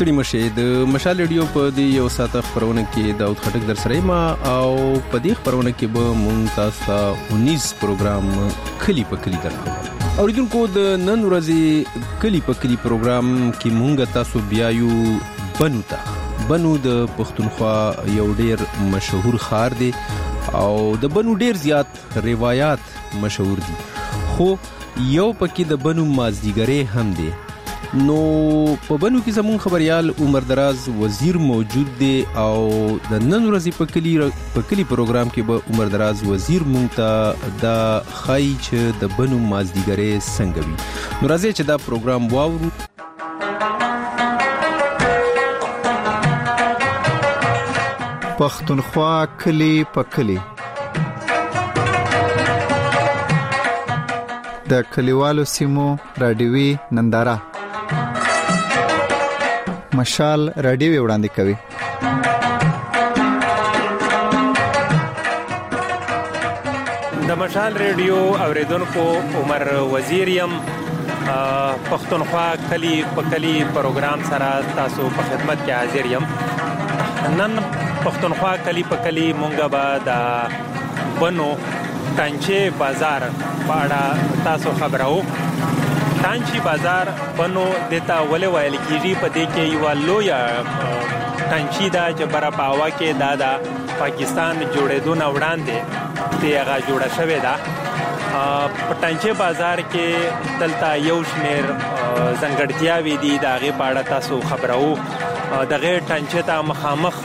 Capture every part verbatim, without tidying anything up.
ستړي مشه د مشال ریډیو په دې یو ساعت خبرونه کې داود خټک در سره ما او په دې خبرونه کې به مونږ تاسو ته انیس پروګرام کلی په کلی درکو اوریدونکو د نن ورځې کلی په کلی پروګرام کې مونږ تاسو بیا یو بنو ته بنو د پښتونخوا یو ډیر مشهور ښار دی او د بنو ډیر زیات روایت مشهور دي خو یو پکې د بنو مازدیګری هم دی نو په بنو کې زمون خبريال عمر دراز وزیر موجود دی او د نن ورځې په کلی په کلی پروګرام کې به عمر دراز وزیر مونږ ته د خای چې د بنو مازدیګری څنګه وي نو راځي چې دا پروګرام واورو پښتونخوا کلی په کلی د کلیوالو سیمو رادیوي ننداره مشال رادیو وړاندې کوي د مشال رادیو اوریدونکو عمر وزیر یم پښتونخوا کلی په کلی پروګرام سره تاسو په خدمت کې حاضر یم نن پښتونخوا کلی په کلی مونږه به د بنو ټانچې بازار په اړه تاسو خبرو ټانچې بازار بنو دتا ولې ویل کیږي په دې کې یو لوی ټانچې دا چې برا پاوا کې دا د پاکستان جوړېدو نه وړاندې ته هغه جوړه شوې ده په ټانچې بازار کې دلته یو شمیر ځانګړتیاوې دي د هغې په اړه تاسو خبرو دغه ټانچې ته مخامخ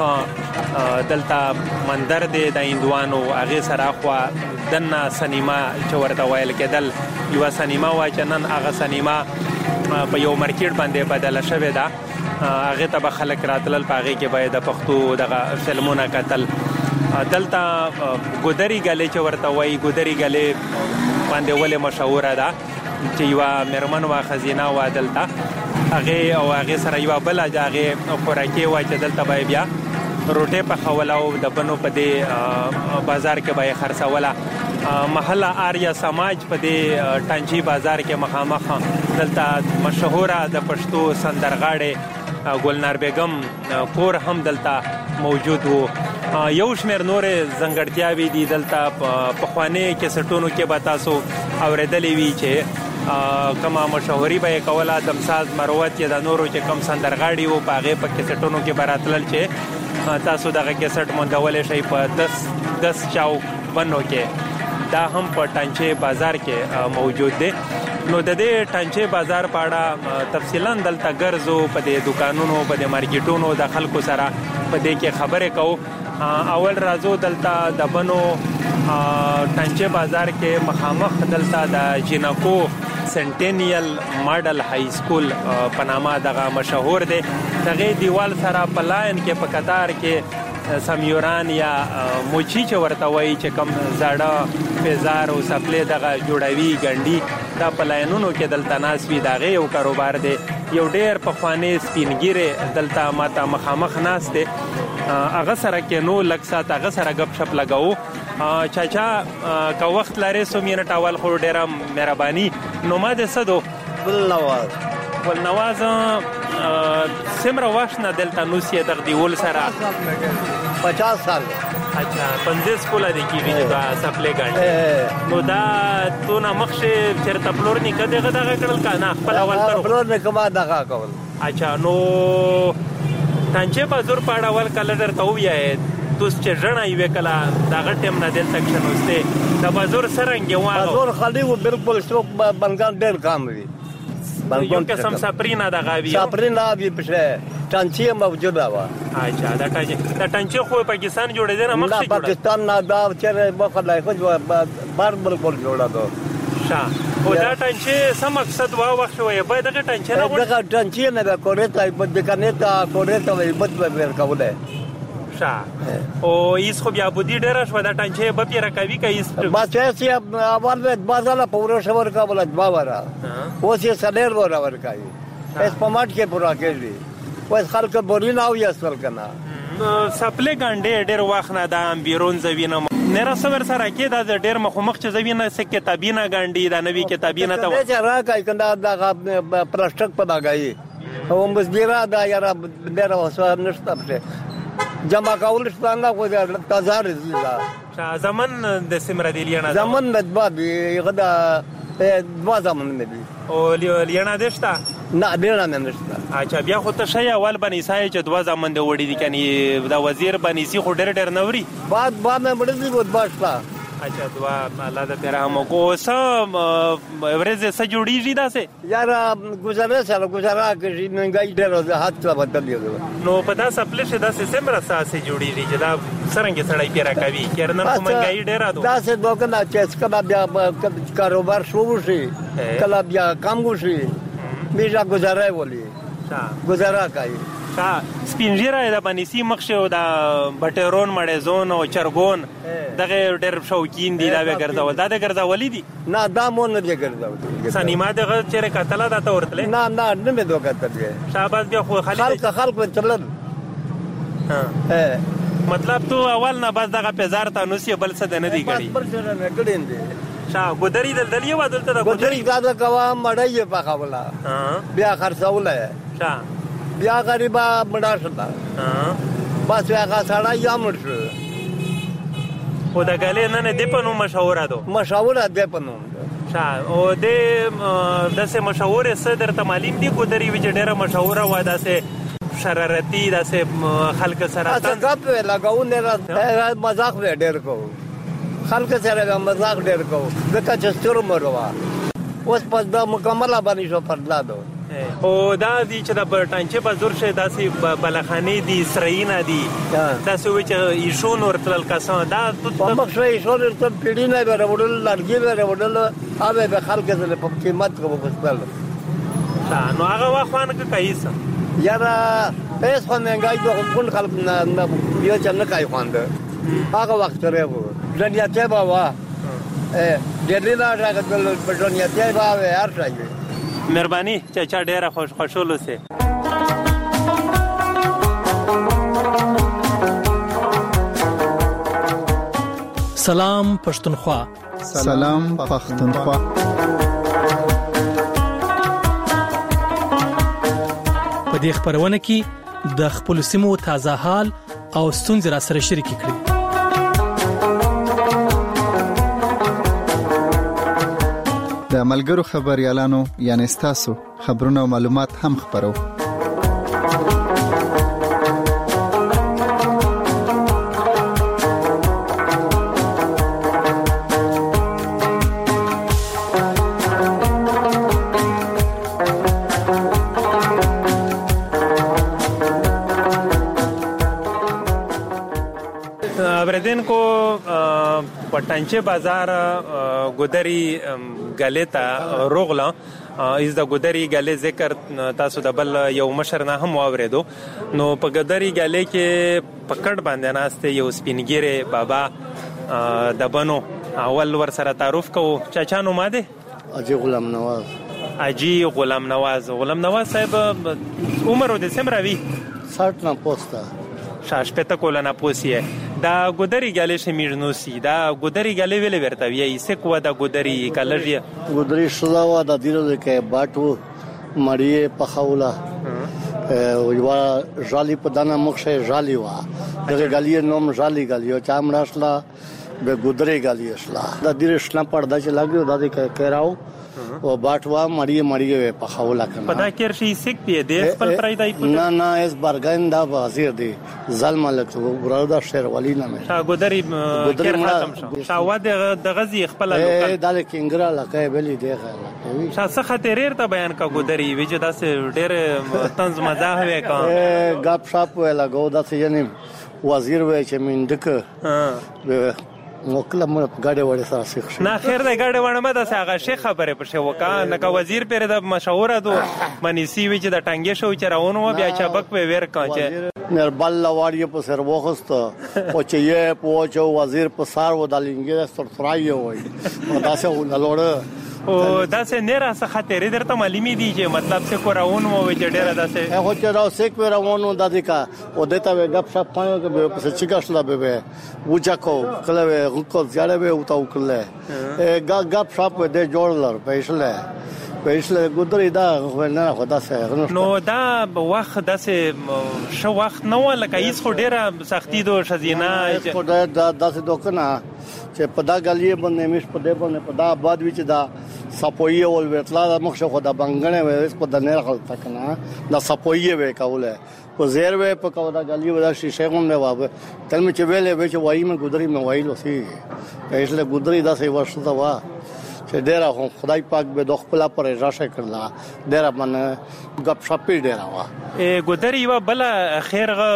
دلته مندر دی د هندوانو هغې سره خوا دنه سینما چې ورته ویل کېدل یوه سینما وه چې نن هغه سینما په یو مارکیټ باندې بدله شوې ده هغې ته به خلک راتلل په هغې کې به د پښتو دغه فلمونه کتل دلته ګودري ګلې چې ورته وایي ګودري ګلې باندې ولې مشهوره ده چې یوه مېرمن وه ښځینه وه دلته هغې او هغې سره یوه بله د هغې خوراکي وه چې دلته به یې بیا روټۍ پخوله او د بنو په دې بازار کې به یې خرڅوله محله آریا سماج په دې ټانچې بازار کې مخامخ دلته مشهوره د پښتو سندرغاړې ګلنار بیګم کور هم دلته موجود وو یو شمیر نورې ځانګړتیاوې دي دلته پخواني کیسټونو کې به تاسو اورېدلې وي چې کومه مشهوري به یې کوله دمساز مروت یا د نورو چې کوم سندرغاړي وو په هغې په کیسټونو کې به راتلل چې تاسو دغه کیسټ موندولی شئ په دس دس چاو بنو کې دا هم په ټانچې بازار کې موجود دی نو د دې ټانچې بازار په اړه تفصیلا دلته ګرځو په دې دکانونو په دې مارکیټونو د خلکو سره په دې کې خبرې کوو اول راځو دلته د بنو ټانچې بازار کې مخامخ دلته د جینکو سنټینیل ماډل های سکول په نامه دغه مشهور دی دغې دیوال سره په لاین کې په قطار کې سمیوران یا موچی چې ورته وایي چې کوم زاړه پیزار او سپلې دغه جوړوي ګنډي دا په لاینونو کې دلته ناست وي د هغې یو کاروبار دی یو ډېر پخواني سپینګیرې دلته ماته مخامخ ناست دی هغه سره کېنو لږ ساعت هغه سره ګپ شپ لګوو چاچا که وخت لرې څو منټ اول خو ډېره مهرباني نو ما د څه دو ګلنواز ګلنواز څومره وخت نه دلته نوسې دغه دیول سره پچاس سال اچھا پنځه سکوله دی کېږي چې دا سپلې ګنډي نو دا تونه مخکې چېرته پلور نیکه دغه دغه کړل که نه خپل اول کړو پلور نیکه ما دغه کول اچھا نو ټانچې بازار په اړه اول کله درته ووایې توس چې ژڼه یې وې کله دغه ټیم نه دلته کښېنوستې د بازار څرنګې و بازار خالي و بالکل شروع بنګان ډېر کام وي یو قسم سپرینه دغه وي سپرینه وي پښې ټانچې موجوده وه اچھا دا ټانچې دا ټانچې خو پاکستان جوړېدی نه مخکې جوړه پاکستان نه دا چېرې مخه خو بار بالکل جوړه ده ښه خو دا ټانچې څه مقصد وا وخت وایي باید دغه ټانچې نه دغه ټانچې نه به کورې ته بیکانې ته کورې ته وایي بد به ورکولی او ایس خو بیا بودی ډېره شوه دا ټانچې به پرې راکوي که ایس بس یې اول به دوه ځله په ورځ ورکوله دوه وره اوس یې څلور وره ورکوي اوس په مټ کې پوره کېږي اوس خلک بورین اویستل که نه سپلې ګنډې ډېر وخت نه دا بیرون زه وینم نره څه ورسره کې دا ډېر مخامخ چې زه وینم څه کتابینه ګنډي دا نوي کتابینه ته چې راکوي که دا دغه پلاسټک په لګوي او مزبیره دا یاره ډېره وسوه نشته پرې جمع کول شته نه خو تازه رزي دا زمن د سمره دی لینا زمن د دوه دی غدا دوه زمن دی او لینا دشتا نه لینا نه نشته اچھا بیا خو ته شای اول بنی سای چې دوه زمن دی وړي دي کني دا وزیر بنی سی خو ډېر ډېر نوري بعد بعد مې مړ دي بود باشلا اچھا دوا الله د پیرامو کو سم ورځ سره جوړیږي دا سه یار گزاره سره گزاره کوي منګای ډېر حد ته بدل دی نو پتا سپل شه دا سمره ساسه جوړیږي چې دا څنګه سړی پیرا کوي کېرنن کوم منګای ډېر راځو دا سه دوکنه چې کله بیا کاروبار شروع شي کله بیا کام وشي میجا گزاره ولي گزاره کوي تا سپینجیره د بنیسی مخشه او د بټرون مړې زون او چرګون دغه ډېر شوقین دي دا به ګرځول دا د ګرځولې دي نه دا مون نه ګرځول سنیما دغه چیرې کتل دا ته ورتله نه نه نه مې دوه کتل شاباش بیا خو خالي خلک خلک ترل ها مطلب تو اول نه بس دغه پزار ته نو سی بل څه نه دی غړي بل څه نه کړین دي شا ګودری دلدلی و دلته دا ګودری دا کوا مړای په خپله بیا خرڅول شا بیا غریبا مړا شتا بس هغه سړی یا مړ شو او دا غلې نه نه دی په نو مشوره دو مشوره دی په نو شا او د دسه مشوره صدر ته معلوم دی ګودری وی ډېره مشوره و داسه شرارتي داسه خلک سره تاسو غپ لگاو نه مزاق ډېر کو خلک سره مزاق ډېر کو دغه چې ستور مروا اوس پس دا مکمله باندې شو پردلا دو او دا دی چې د ټانچې په زور شه داسې بلخانې دي سرینه دي تاسو وی چې ایشون ورتل کسان دا په مخ شوی ایشون ورته پیډی نه به وړل لارګي به وړل اوبه به خلک سره په قیمت کو وستل نو هغه واخوان کې کایس یاره هیڅ خو منګای دوه کول خلک نه یو چې نه کای خواند هغه وخت لري وو دنیا ته با وا ا دلی لا راغل په دنیا ته با هر ځای مهرباني چاچا ډیره خوش خوشاله سه سلام پښتونخوا سلام پښتونخوا په دې خبرونه کې د خپل سیمو تازه حال او ستونزې را سره شریک کړي د ملګرو خبريالانو یعنی تاسو خبرونه او معلومات هم خبرو بردین کو پټانچه بازار ګودری غلیتا روغلا از د ګودری غلې ذکر تاسو د بل یو مشر نه هم واوریدو نو په ګودری غلې کې پکړ باندې ناشته یو سپینګيره بابا د بنو اول ور سره تعارف کو چاچا نو ماده اجي غلام نواز اجي غلام نواز غلام نواز صاحب عمر د سمراوي ساठ نه پوسټه شاش پته کولنا پوسیه دا ګودری غلې شمیرنوسی دا ګودری غلې ویلې ورته وی سکو دا ګودری کالجیا ګودری شلاوا د دیره کې باټو مړی په خوله او یو جالي په دانه مخشه جالي وا دغه غلې نوم جالي غلیو چامړاشلا به ګودری غلې شلا د دیره شنه پردا چې لاګو د دې کېراو او باټوا مړی مړی په خوله کنه پدا کېر شي سک دی د خپل پرایدای نه نه اس برګن دا وزیر دی ظلم لکه وردا شهر ولی نه شا ګودری کېر ختم شو شا ود د غزي خپل لوکل د کینګرا لکه بلی دی غلا شا څه خطرېر ته بیان کا ګودری وجه داسې ډېر طنز مزاح وې کا غاب شاپ ولا ګو داسې یعنی وزیر وې چې مندک موکل مړ غاډه وړه سره شیخ نه خیر دی غاډه وړه مده هغه شیخ خبره پر شو وکا نه کا وزیر پر د مشوره دو منی سی وی چې د ټنګې شو چې راونو بیا چابک په ویر کاچه نر بل واړی په سر وخست او چې یې پوچو وزیر په سار و د لنګې سر فرای وای او داسه ولوړه او داسې نه را څه خطرې درته معلومي دي چې مطلب څه کوراون مو وي چې ډېر داسې هغه چې راو سیک و راونو د دې کا او دته و غپ شپ پاو کې به په څه چیکاشلا به وچا کو کله و کو ځاړه به او تاو کله غ غپ شپ د جوړلر پېښله پېښله ګودري دا نه خدا سره نو دا وخت داسې شو وخت نه و لکه هیڅ خو ډیره سختی دو شزینه خو دا داسې دوکنه چې په دا غلیه باندې مش په دې باندې په دا آباد وچ دا سپویه ول وتلا د مخ شو خدا بنګنه وې په د نه خلک تکنه دا سپویه وې کوله په زیر وې په کو دا غلیه ودا شیشه غون نه وابه تل می چې ویلې وې چې وایي مې ګودري مې وایلو سي پېښله ګودري دا سې ورشته وا چې ډیره هم خدای پاک به د خپل پر راشه کړلا ډیره من غپ شپې ډیره وا ا ګودري وا بل خیرغه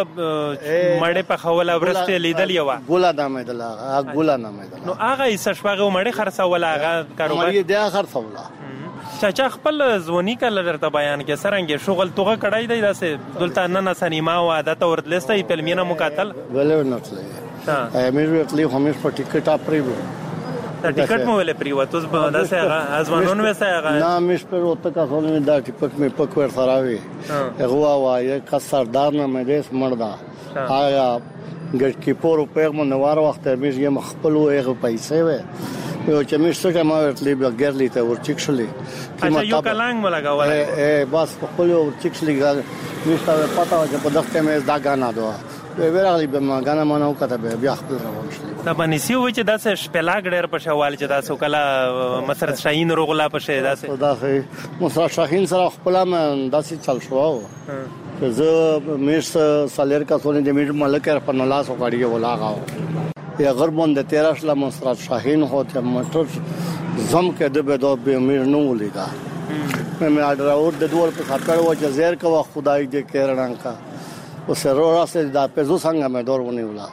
مړې په خوله ورسته لیدل یو ګولا نامه دلا ګولا نامه دلا نو هغه یې سشواغه مړې خرڅول هغه کاروبار یې د خرڅولا چاچا خپل ځونی کله درته بیان کې سرنګ شغل توغه کړای دی داسې دلته نن سنیما او عادت ورتلسته فلمینه مقاتل ولې نه تلې ها امیر وتلی همیش په ټیکټ اپریو دا ټیکټ مو ولې پریوتوس به داسې هغه ازمنون وسه هغه نه مش پر وته کا خو دا ټیکټ می پک ور سراوي هغه وایي کا سردار نه مې دې مردا آیا ګټ کی پور په منوار وخت مې یې مخبل وې پیسې وې یو چې مې څه ما ورتلی به ګرلی ته ورچکشلې اچھا یو کلنګ ملګاول اے بس خپل ورچکشلې مې ستاسو پتا و چې په دغه مې دا غانا دوه ویراغلی به ما غانا مانو کته به بیا خپل روان شلې دا باندې سی و چې داسې شپلاګ ډېر په شوال چې تاسو کله مسرت شاهین روغلا په شه داسې داسې مسرت شاهین سره خپل ما داسې چل شو زه مېش سالر کا سونې د میټ ملک په نلاس وکړی ولاغاو یا غربون د تیرش لا مسرت شاهین هوته مټر زم کې د به دو به میر نو لیدا مې اډر اور د دوه په خاطر و چې زیر کا خدای دې کېرنان کا او سره راسته دا په زو څنګه مې دور ونی ولا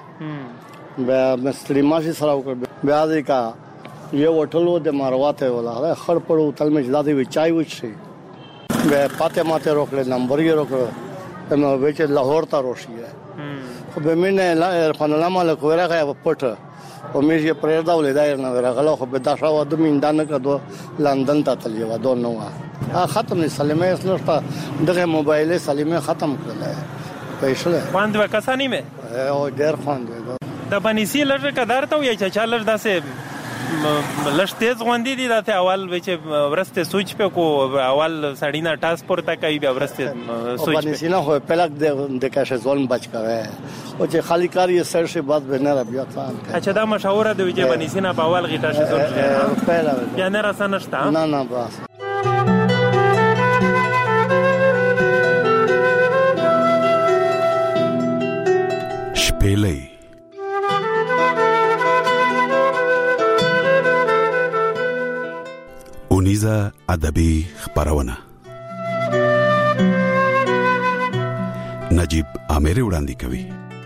بیا مستری ماشي سره وکړ بیا دې کا یو وټلو د مارواته ولا خړ پړو تل مې زادي وی چای وچی بیا پاته ماته روکل نمبر یې روکل نو به چې لاهور ته روشي خو به مې نه عرفان الله مالک ورغه پټ او مې یې پرېر دا ولې دا نه ورغله خو به دا شاو د میندانه کدو لندن ته تللی و دو نو ختم نه سلیمه اسلوستا دغه موبایل سلیمه ختم کړل پېښله باندې وکاسانی مې او ډېر خواندې د بنيسي لږه قدر ته وي چې چالر داسې لږ تیز غوندې دي دا ته اول به چې ورسته سوچ په کو اول سړینا ټاس پر تا کوي بیا ورسته سوچ په بنيسي نه هو پلک د د کاشه ظلم بچ کوي او چې خالی کار یې سر شي بعد به نه بیا ځان اچھا دا مشوره دی چې بنيسي نه په اول غیټه شي ظلم پهلا یا نه راسه نشته نه نه بس شپېلې اونیزه ادبي خبرونه نجیب امیر وړاندې کوي.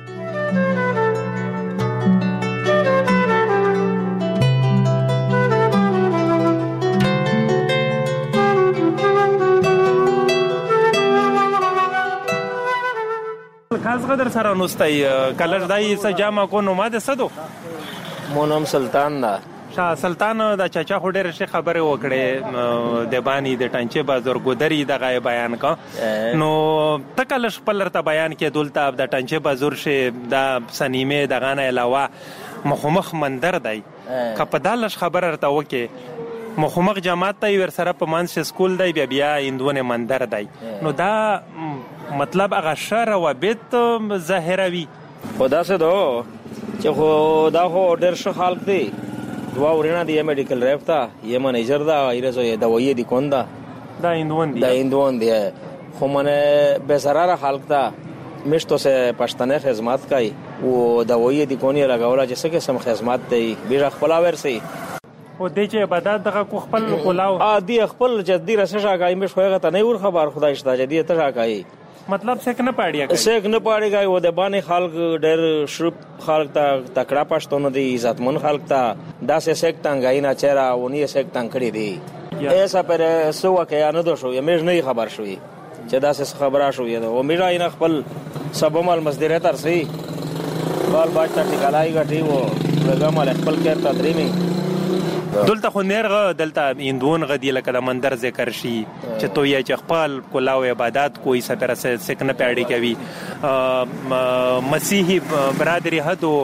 خاص قدر سره نوستای کلر دای سجامه کو نو ماده صدو مونم سلطان دا شاه سلطان د چاچا خډر شي خبره وکړي د بانی د ټانچه بازار ګودري د غي بیان کا نو تکل خپل ته بیان کې دولته د ټانچه بازار شي د سنیمه د غانه علاوه مخمخ مندر دی کپدالش خبره ته وکي مخمخ جماعت ته ور سره په مانس سکول دی بیا بیا اندونه مندر دی نو دا مطلب هغه شر او بیت ظاهروي خدا سے دو چې خو دا خو ډېر ښه خلک دی دوا ورینه دی میډیکل ریپ تا یې منیجر دا ایرزو یې دوايي دی کوندا دا اندون دی دا اندون دی خو منه به سراره خلک تا مشتو سے پښتنه خدمت کوي او دوايي دی کونی لګاولا چې څه قسم خدمت دی بیره خپل ورسي او د چې عبادت دغه کو خپل کولاو ا دی خپل جدي رسشه غای مش خوغه ته نه ور خبر خدای شته جدي ته راکای مطلب څنګه نه پاړیا څنګه نه پاړیږي و د باندې خلک ډېر شرپ خلک ته تکړه پښتون دي عزتمن خلک ته داسې سیکټنګای نه چیرې ونی سیکټنګ کړی دی ایسا پر سو کې نه دو شو یمه نه خبر شوې چې داسې خبره شوې ده او میرا نه خپل سبمال مزدره تر سي بال باچا ټیکالای غټي وو لګم له خپل کې تدریمي دلته خو نرغه دلته هندوون غدي لکه د مندر ذکر شي چې تو یې چې خپل کولاو عبادت کوئی سپره سکنه پیړی کوي مسیحي برادری هدو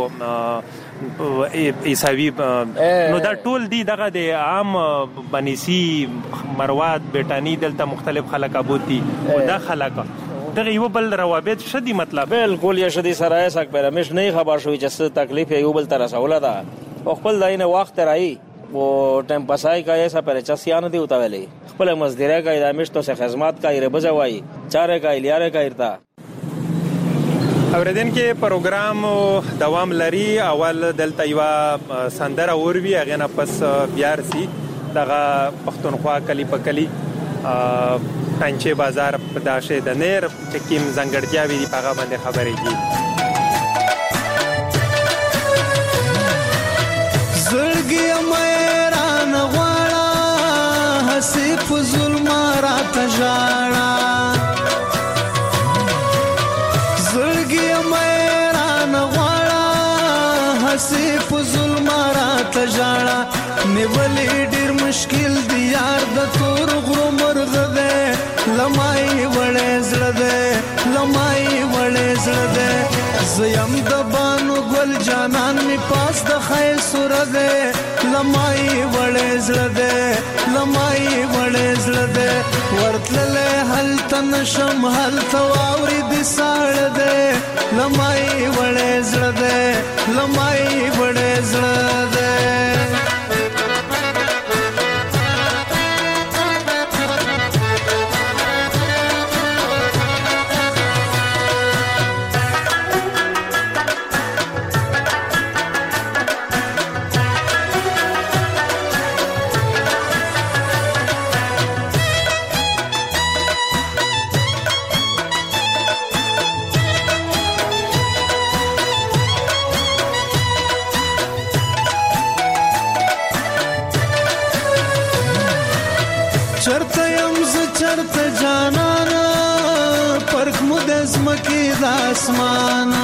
عیسوی نو دا ټول دی دغه د عام بنيسي مروات بیٹانی دلته مختلف خلک ابوت دي او دا خلک دغه یو بل روابط شدي مطلب بالکل یې شدي سره سک پر مش نه خبر شوی چې تکلیف یو بل تر سوال ده او خپل داینه وخت راي او ټیم پاسای کا ایسا پر چسیان دی وتا ویلې خپل مزدوره کا ادمش تو سه خدمات کا ر بجوای چاره کا الیاره کا ارتا اوریدن کې پروګرام دوام لري اول دلته یو سندره اوروي هغه نه پس بیار سي دغه پښتونخوا کلی په کلی پنځه بازار په داشه د نیر چې کیم زنګړتیا وی په هغه باندې خبرې کی زړګي مېران غواړه حسیف ظلم رات ژړا زړګي مېران غواړه حسیف ظلم رات ژړا نیولې ډیر مشکل دی یار د تور غرو مرغ ده لمای وړې زړه ده لمای وړې زړه ده زیم د بانو ګل جانان می پاس د خیر سر ده لمای وړې زړه ده لمای وړې زړه ده ورتلله هل تن شم هل تواوري د ساړ ده لمای وړې زړه ده لمای وړې زړه ده چرته يم ز چرته جانانا پرخ مود زمکی د اسمانا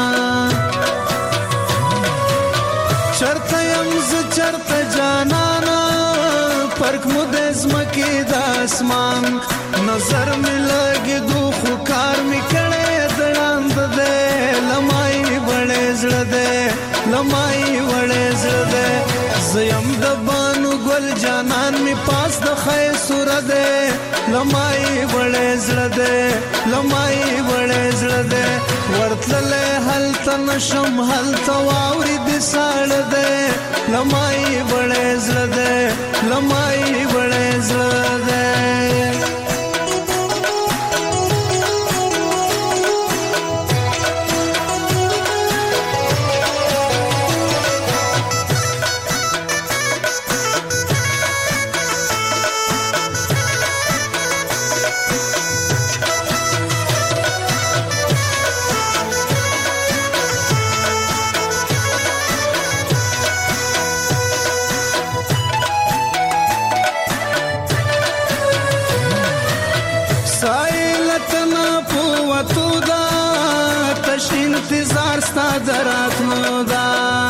چرته يم ز چرته جانانا پرخ مود زمکی د اسمان نظر می لګي دو خو کار می کړه دړاند ده لمای وړې زړه ده لمای وړې زړه ده زیم د بانو ګل جانان می پاس د خیر سر ده لمای وړې زړه ده لمای وړې زړه ده ورتلله هل تن شم هل تواوري د ساړ ده لمای وړې زړه ده لمای وړې زړه ده انتظار ستا دراتلو دا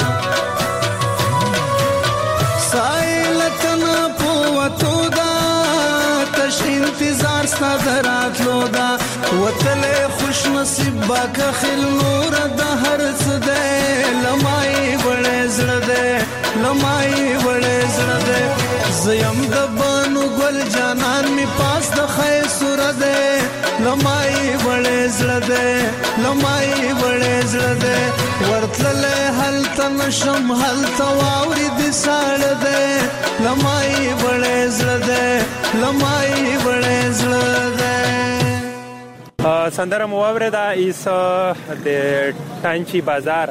سایلتنا پوتو دا تش انتظار ستا دراتلو دا وتلے خوش نصیب باکا خل نور دا هرڅ دے لمای وړې زړه دے لمای وړې زړه دے زیم د بانو ګل جانان می پاس د خیر سر دے لمای وړې زړه دے لمای وړې زړه دے ورتلله هل تن شم هل تواوري د ساړ دے لمای وړې زړه دے لمای وړې زړه دے سندره مواوره دا ایس د ټانچی بازار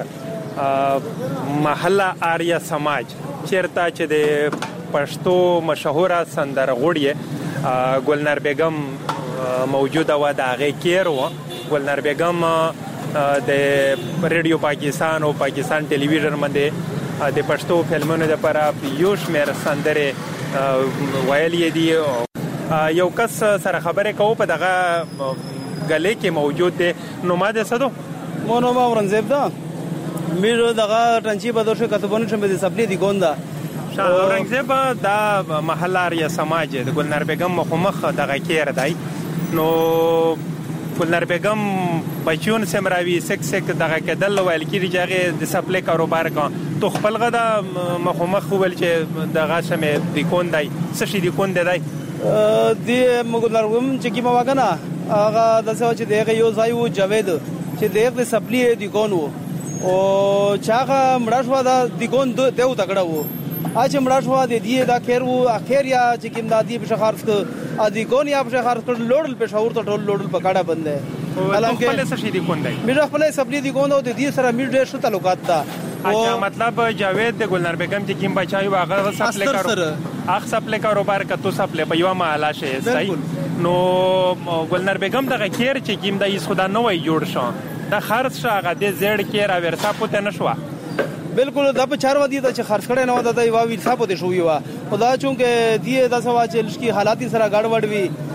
محله آریا سماج چیرته چې د پښتو مشهوره سندره غوړی ګلنار بیگم موجوده و د هغه کیر و ګلنار بیگم د ریډیو پاکستان او پاکستان ټلویزیون باندې د پښتو فلمونو لپاره یو شمېر سندره ویلې دي. یو کس سره خبرې کوو په دغه غلې کې موجود دی. نو ما د سدو مو نو ما ورنځب دا میرو دغه ټنچی په دوشه کتبونه چې مې سپلی دی ګوندا اورنګزیب دا محله یا سماج د ګلنار بیگم مخمخ دغه کیر دی نو ګلنار بیگم بچون سمراوي سک سک دغه کدل ویل کیږي چې د سپلای کاروبار کا تو خپل غدا مخمخ ول چې دغه سمې د کون دی څه شي د کون دی دی ګلنار بیگم چې کی مواګنا هغه د څه چې دغه یو ځای وو جاوید چې دغه سپلای دی کون وو او چاغه مړشوا دا د کون دیو تکړه وو اچ مړشوا د دې دا خیر وو اخر یا چې کیم دادی په خارج ک ادي کون یا په خارج ک لوړل په شاور ته ټول لوړل پکاړه بند ہے حالانکه خپل څه شي دی کون دی میرا خپل سپلی دی کون او د دې سره میر ډېر شو تعلقات تا اچھا مطلب جاوید د ګلنار بیگم چې کیم بچایو هغه سپلای کارو اخ سپلای کاروبار ک تو سپلای په یو محله شي صحیح نو ګلنار بیگم دغه خیر چې کیم د ایس خدا نه وای جوړ شو دا خرڅ شاغه د زړ کې را ورسا پته نشوا بالکل دا په چار ودی ته چې خرڅ کړي نه ودا د یو ورسا پته شوی وا خدا چونکه دی د سوا چې لشکي حالاتي سره گڑبڑ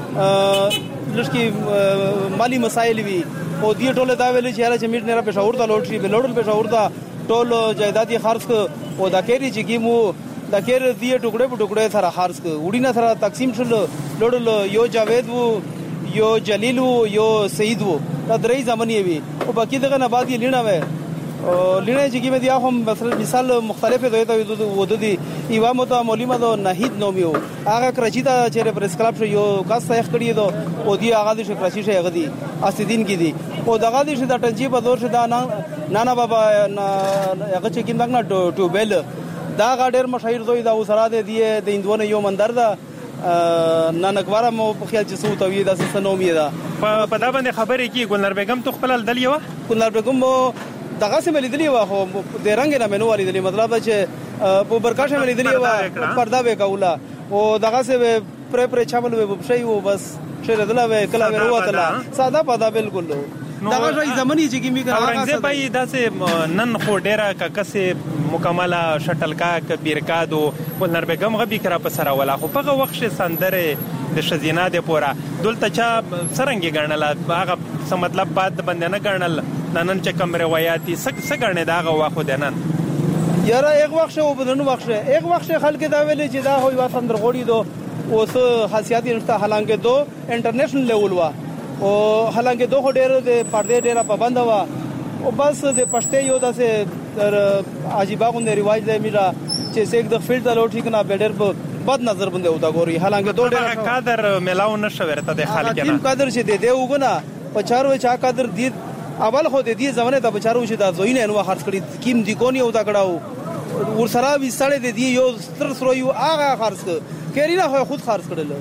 وی لشکي مالی مسائل وی او دی ټوله دا ویل چې هر چې میټ نه را په شاور ته لوټ شي به لوټل په شاور ته ټول جایدادي خرڅ او دا کېری چې کیمو دا کېر دی ټوکړه په ټوکړه سره خرڅ وړي نه سره تقسیم شول لوټل یو جاوید وو یو جلیل وو یو سعید وو دا درې زمانی وی او باقی دغه نه بعد یې لینه وې او لینه چې کې مې دی هم مثال مختلفه دوی ته ودودي ایوا مته مولما دو نهید نومیو هغه کراچی ته چې پریس کلب شو یو کاس صحیح کړی دو او دی هغه د کراچی شي هغه دی اسدین کې دی او دغه د شي د ټنجی په دور شدا نانا بابا هغه چې کیم دغه ټو بیل دا غاډر مشاهیر دوی دا وسره دی د اندونه یو مندر دا نانکواره مو په خیال چې سو توی دا سنومی دا په دا باندې خبرې کی ګلنار بیگم تو خپل دلی و ګلنار بیگم دغه سم لیدلی و خو د رنگ نه منو والی دلی مطلب چې په برکاشه مې لیدلی و پردا به کولا او دغه سه پر پر چابل و بشي و بس شر دلا و کلا و وتلا ساده پدا بالکل دغه ځای زمانی چې کی می کړه اورنګزیب بھائی داسې نن خو ډیره ککسه مکمله شټل کا بیرکادو ګلنار بیگم غبي کرا په سره ولا خو په وخت سندره د شزینا د پورا دلته چا سرنګي ګڼل هغه څه مطلب بعد باندې نه ګڼل نن چې کوم روایتي سګ سګړنه داغه واخو دنن یاره یک وخت او بدن وخت یک وخت خلک دا ویلې چې دا هوی وا سندر غوړي دو اوس خاصیت نشته حالانکه دو انټرنیشنل لیول وا او حالانکه دو ډېر د پردې ډېر پابند وا او بس د پښتې یو داسې تر عجیبه غو رواج دی میرا چې سیک د فیلډ ته لوټی کنه بیډر په بد نظر باندې وتا ګوري حالانکه دو ډېر قادر ملاو نشو ورته د خلک نه قادر چې دی دی وګنا په چارو چا قادر دی اول خو د دې زمانه ته بچارو چې دا زوینه نو خرڅ کړي کیم دی کونی او تا کړهو ور سره وی سړې د دې یو ستر سره یو هغه خرڅ کړي نه خود خرڅ کړل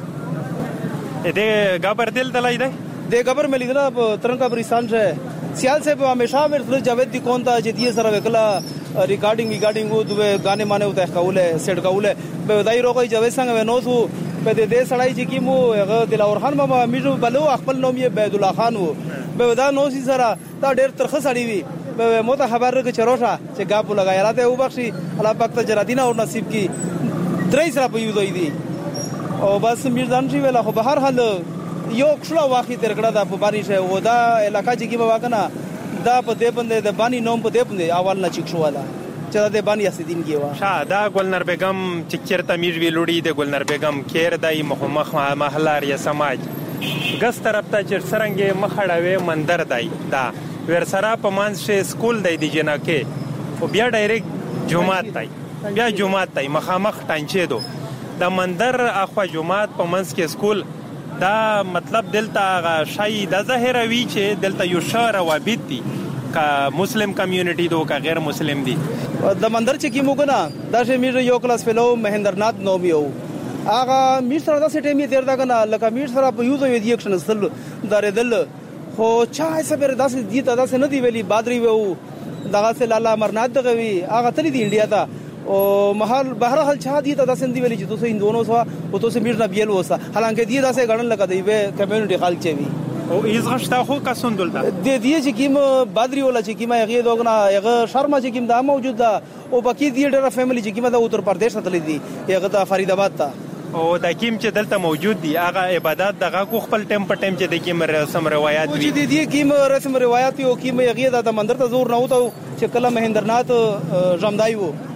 دې غبر دل دلای دی د غبر ملي دلا ترنګ بریستان شه سیال سے ہمیشہ میرے جاوید دی کون تھا جدی سره وکلا ریکارډینګ ریکارډینګ وو دوه غانه مانه وته کوله سیټ کوله به ودای روغی جاوید څنګه ونو سو په دې دې سړای چې کیمو هغه دلاور خان بابا میجو بلو خپل نوم یې عبد الله خان وو به ودا نو سي سره دا ډېر ترخه سړی وی به مو ته خبر راک چروشا چې غاپو لگایا راته او بخشي الله پاک ته جرادینا او نصیب کی درې سره په یو دوی دی او بس میردان شي ویلا خو به هر حال یو کښلا واخی تر کړه دا په بانی شه و دا علاقہ چې کی بابا کنه دا په دې باندې د بانی نوم په دې باندې اول نه چیک شو والا چې دا بانی اسدین کی وا شاه دا ګلنار بیگم چې چیرته میر وی لوړی د ګلنار بیگم کیر دای مخمخ محله یا سماج ګس طرف ته چې سرنګ مخړاوي مندر دای دا ورسره په مانس شه سکول دای دی جنا کې او بیا ډایرکټ جمعات دای بیا جمعات دای مخامخ ټانچې دو دا مندر اخوا جمعات په مانس کې سکول دا مطلب دلته شای د ظاهر وی چې دلته یو شهر وابد دي کا مسلم کمیونټي دو کا غیر مسلم دي د مندر چې کی موګنا دا چې میر یو کلاس فلو مهندرنات نومیو هغه میر سره د سټیمي تیر دا کنه لکه میر سره په یوزو دی اکشن سل درې دل خو چا سبر داسې دي ته داسې نه دی ویلي بادری وو دغه سه لاله امرنات دغه وی هغه تل دی انډیا ته او محل بهر حال چا دي ته داسې دی ویلي چې تاسو هندونو سوا او تاسو میر نه بیل وسه حالانکه دی داسې غړن لګا دی به کمیونټي خلک چوي او ایز غشتا خو کا سندل دا د دې چې کیم بادری ولا چې کیم هغه دوغنا هغه شرما چې کیم دا موجود ده او باقي دی ډېر فیملی چې کیم دا اتر پردیش ته تللی دي هغه ته فرید آباد ته او دا کیم چې دلته موجود دي هغه عبادت دغه کو خپل ټیم په ټیم چې د کیم رسم روایت دي چې دي کیم رسم روایت او کیم هغه د مندر ته زور نه وته چې کله مهندرنات جمدای وو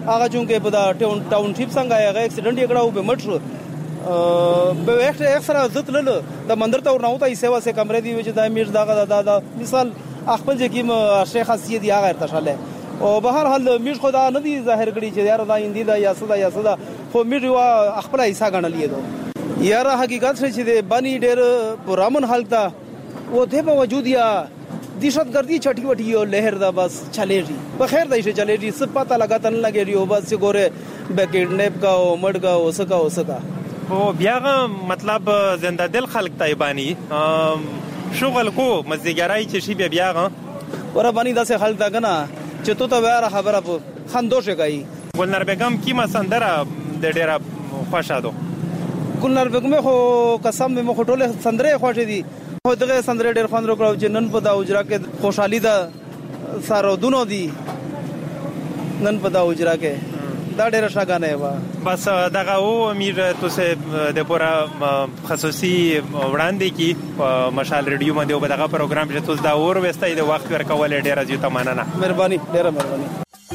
هغه چونکې په دا ټاونشپ څنګه هغه اکسیډنټ یې کړو به مټ شو به وخت اکثر عزت له د مندر ته ورناو ته سیوا سه کمرې دی چې د امیر دغه دا مثال خپل چې کوم شیخ خاصیت دی هغه ارتشاله او به هر حال میش خدا نه دی ظاهر کړي چې یار دا اندی دا یا صدا یا صدا خو میډ وا خپل حصہ غنلې دو یار حقیقت چې د بانی ډېر پرامن حالت و دې په وجود یا دهشتګردي چټي وټي او لهر دا بس چلےږي په خیر دای شي چلےږي څه پتا لگا تن لګي او بس ګوره بکډنیپ کا او مړ کا اوسکا اوسکا او بیا مطلب زنده دل خلک تایبانی شغل کو مزدګرای چې شی بیا بیا ور باندې داسې خلک دا کنه چې تو ته واره خبره په خندوشه کوي ګلنار بیگم کیما سندره د ډیره خوشاله ګلنار بیگم خو قسم مې مخ ټوله سندره خوښې دي خو دغه سندره ډیر خوند وکړو چې نن په دا اجرا کې خوشحالي ده سارو دونو دي نن په دا اجرا کې دا ډیره شاګانه و بس دغه او امیر تاسو د پورا خصوصي وړاندې کی مشال ریډیو باندې په دغه پروګرام چې تاسو دا اور وستای د وخت ورکول ډیره زیاته مننه مهرباني ډیره مهرباني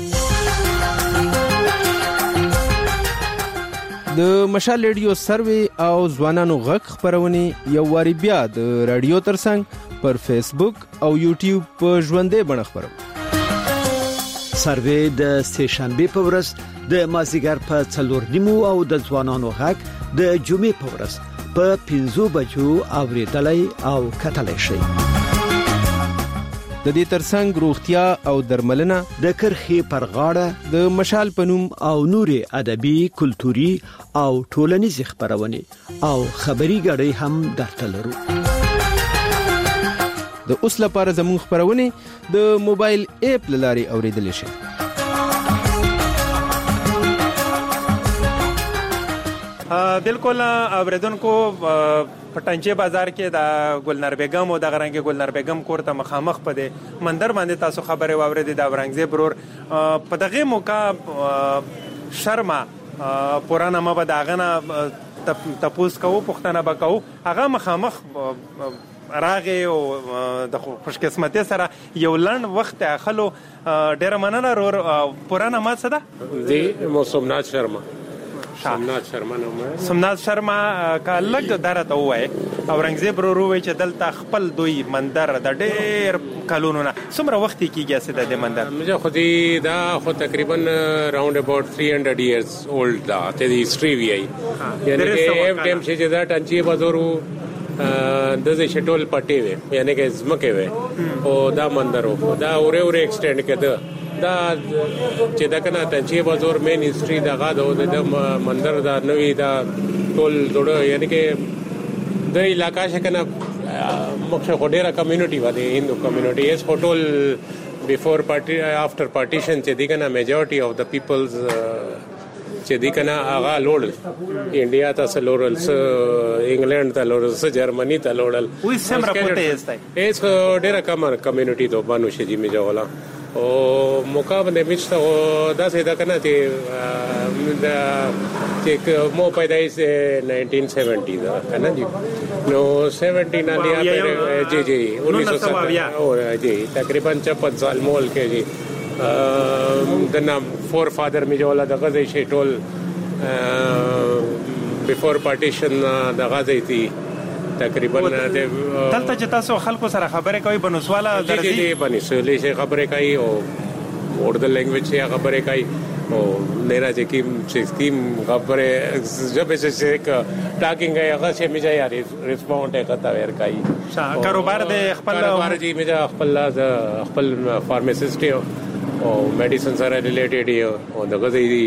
د مشال ریډیو سروي او ځوانانو غږ خبرونه یو واری بیا د رادیو ترڅنګ پر فیسبوک او یوټیوب په ژوندې بڼه خبرو سروي د سټیشنبه په ورځ د مازیګر په څلور نیمو او د ځوانانو غږ د جمعې په ورځ په پنځو بجو اوریدلای او کتلای شي د دې ترڅنګ روغتیا او درملنه د کرخي پر غاړه د مشال پنوم او نوري ادبي کلتوري او ټولنیز خبرونه او خبري غړي هم درته لرو د اوس لپاره زموږ خبرونه د موبایل اپ لاري اوریدل شي بالکل اوریدونکو پټانچې بازار کې د ګلنار بیگم او د غرنګ ګلنار بیگم کور ته مخامخ پدې مندر باندې تاسو خبره واورید د اورنګزیب برور په دغه موقع شرما پرانا ما به داغه تپوس کوو پښتنه بکاو هغه مخامخ راغه او د خوش قسمتي سره یو لړن وخت اخلو ډیر مننه رور پرانا ما څه ده دی موسمنات شرما سمنات شرما نومه سمنات شرما کا لګ درته وای اورنګزیب ورو وای چې دلته خپل دوی مندر د ډېر کلونو نه څومره وخت کېږي چې د مندر مجه خو دې دا خو تقریبا راوند اباوت three hundred years old دا ته هیستوري وی یعنی کې اف ټیم چې دا ټانچی بازارو د دې شټول پټي وي یعنی کې زمکه وي او دا مندر او دا اورې اورې ایکسټند کړه دا چې دا کنه ټانچی بازار مین هیستوري دا غاده د مندر دا نوې دا ټول جوړ یعنی کې د علاقې شکنه مخه خډيره کمیونټي و دي هندو کمیونټي اس هوټل بیفور پارټي افټر پارټیشن چې دی کنه میجورټي اف د پیپلز چې دی کنه هغه لوړل انډیا ته سلورل س انګلند ته لوړل س جرمني ته لوړل وې سم راپورټه استای اس ډېر کمر کمیونټي ته باندې شي می جوړلا او مقابله مشته دا څه دا کنه چې دا چې مو پیدایش nineteen seventy دا کنه جی نو seventy نه لیا جی جی उन्नीस सौ सत्तर او جی تقریبا fifty سال مول کې جی د نام فور فادر می جوړلا د غزې شي ټول بیفور پارټیشن د غزې تی تقریبا دلته چې تاسو خلکو سره خبرې کوي بنوسواله درځي دي بنوسواله شي خبرې کوي او اردو لینګویج شي خبرې کوي او میرا چې کیم سیستم خبرې جب سے ایک ټاکینګ هغه چې میځه یاري ریسپونډ کتا ور کوي کاروبار د خپل کاروبار چې میځه خپل خپل فارماسیست او میډیسن سره ریلیټډ او دغه دی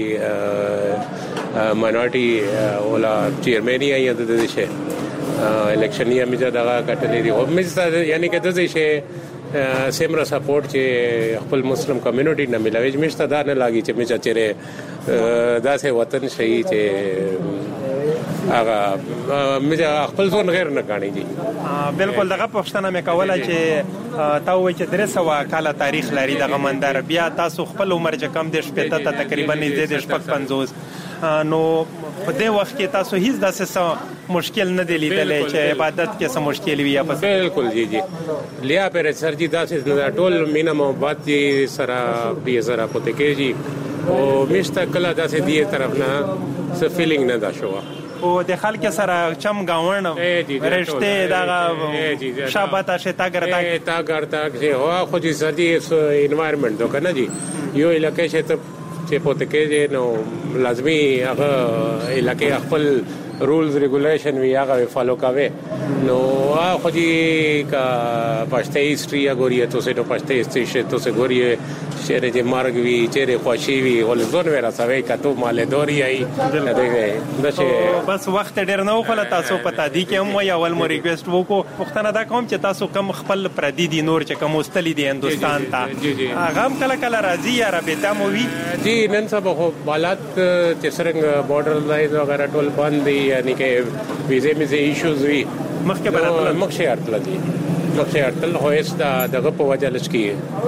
ماینورټي ولا چیرمن یې د دې شي الیکشن یې میځه دغه کټلې دی او میځه یعنی کې د دې شي سیمرا سپورټ چې خپل مسلم کمیونټي نه ملوي مشته دا نه لاګي چې میځه چیرې داسې وطن شي چې هغه میځه خپل ځون غیر نه کانی دي بالکل دغه پښتنه مې کوله چې تا وایي چې درې سوه کاله تاریخ لري دغه مندر بیا تاسو خپل عمر چې کم دي شپېته ته تقریبا نږدې دي شپږ پنځوس نو په دې وخت کې تاسو هیڅ داسې مشکل نه دی لیدلی چې عبادت کې څه مشکل وي یا پس بالکل جی جی لیا پر سر جی داسې ټول مینا محبت جی سره بي سره پته کېږي او مشته کله داسې دی طرف نه څه فیلینګ نه دا شو او د خلک سره چم گاون رشته دا شابه شتا کرتا تا کرتا چې هوا خو دې سدي انوایرنمنت دو کنه جی یو علاقې چې ته چې پوت کې نو لازمي هغه علاقې خپل رولز ریګولیشن وی هغه فالو کوي نو خو دې کا پښتې هیستوري غوري ته څه نو پښتې هیستوري ته څه غوري چیرې چې مرګ وی چیرې خوشي وی ول زون ورا سوي کته مال دوري ای دغه بس وخت ډیر نه وخت تاسو پتا دی کې هم یو ول مو ریکوست وکړو پښتنه دا کوم چې تاسو کم خپل پردي دي نور چې کوم مستلی دي هندستان ته هغه هم کله کله راځي یا رابطه مو وی جی نن سبا خو حالات چې څنګه بارډر لایز وغیرہ ټول بند دي یعنی کې ویزه میزه ایشوز وی مخکې برابر مخکې ارتل دي مخکې ارتل هو است دغه په وجه لشکي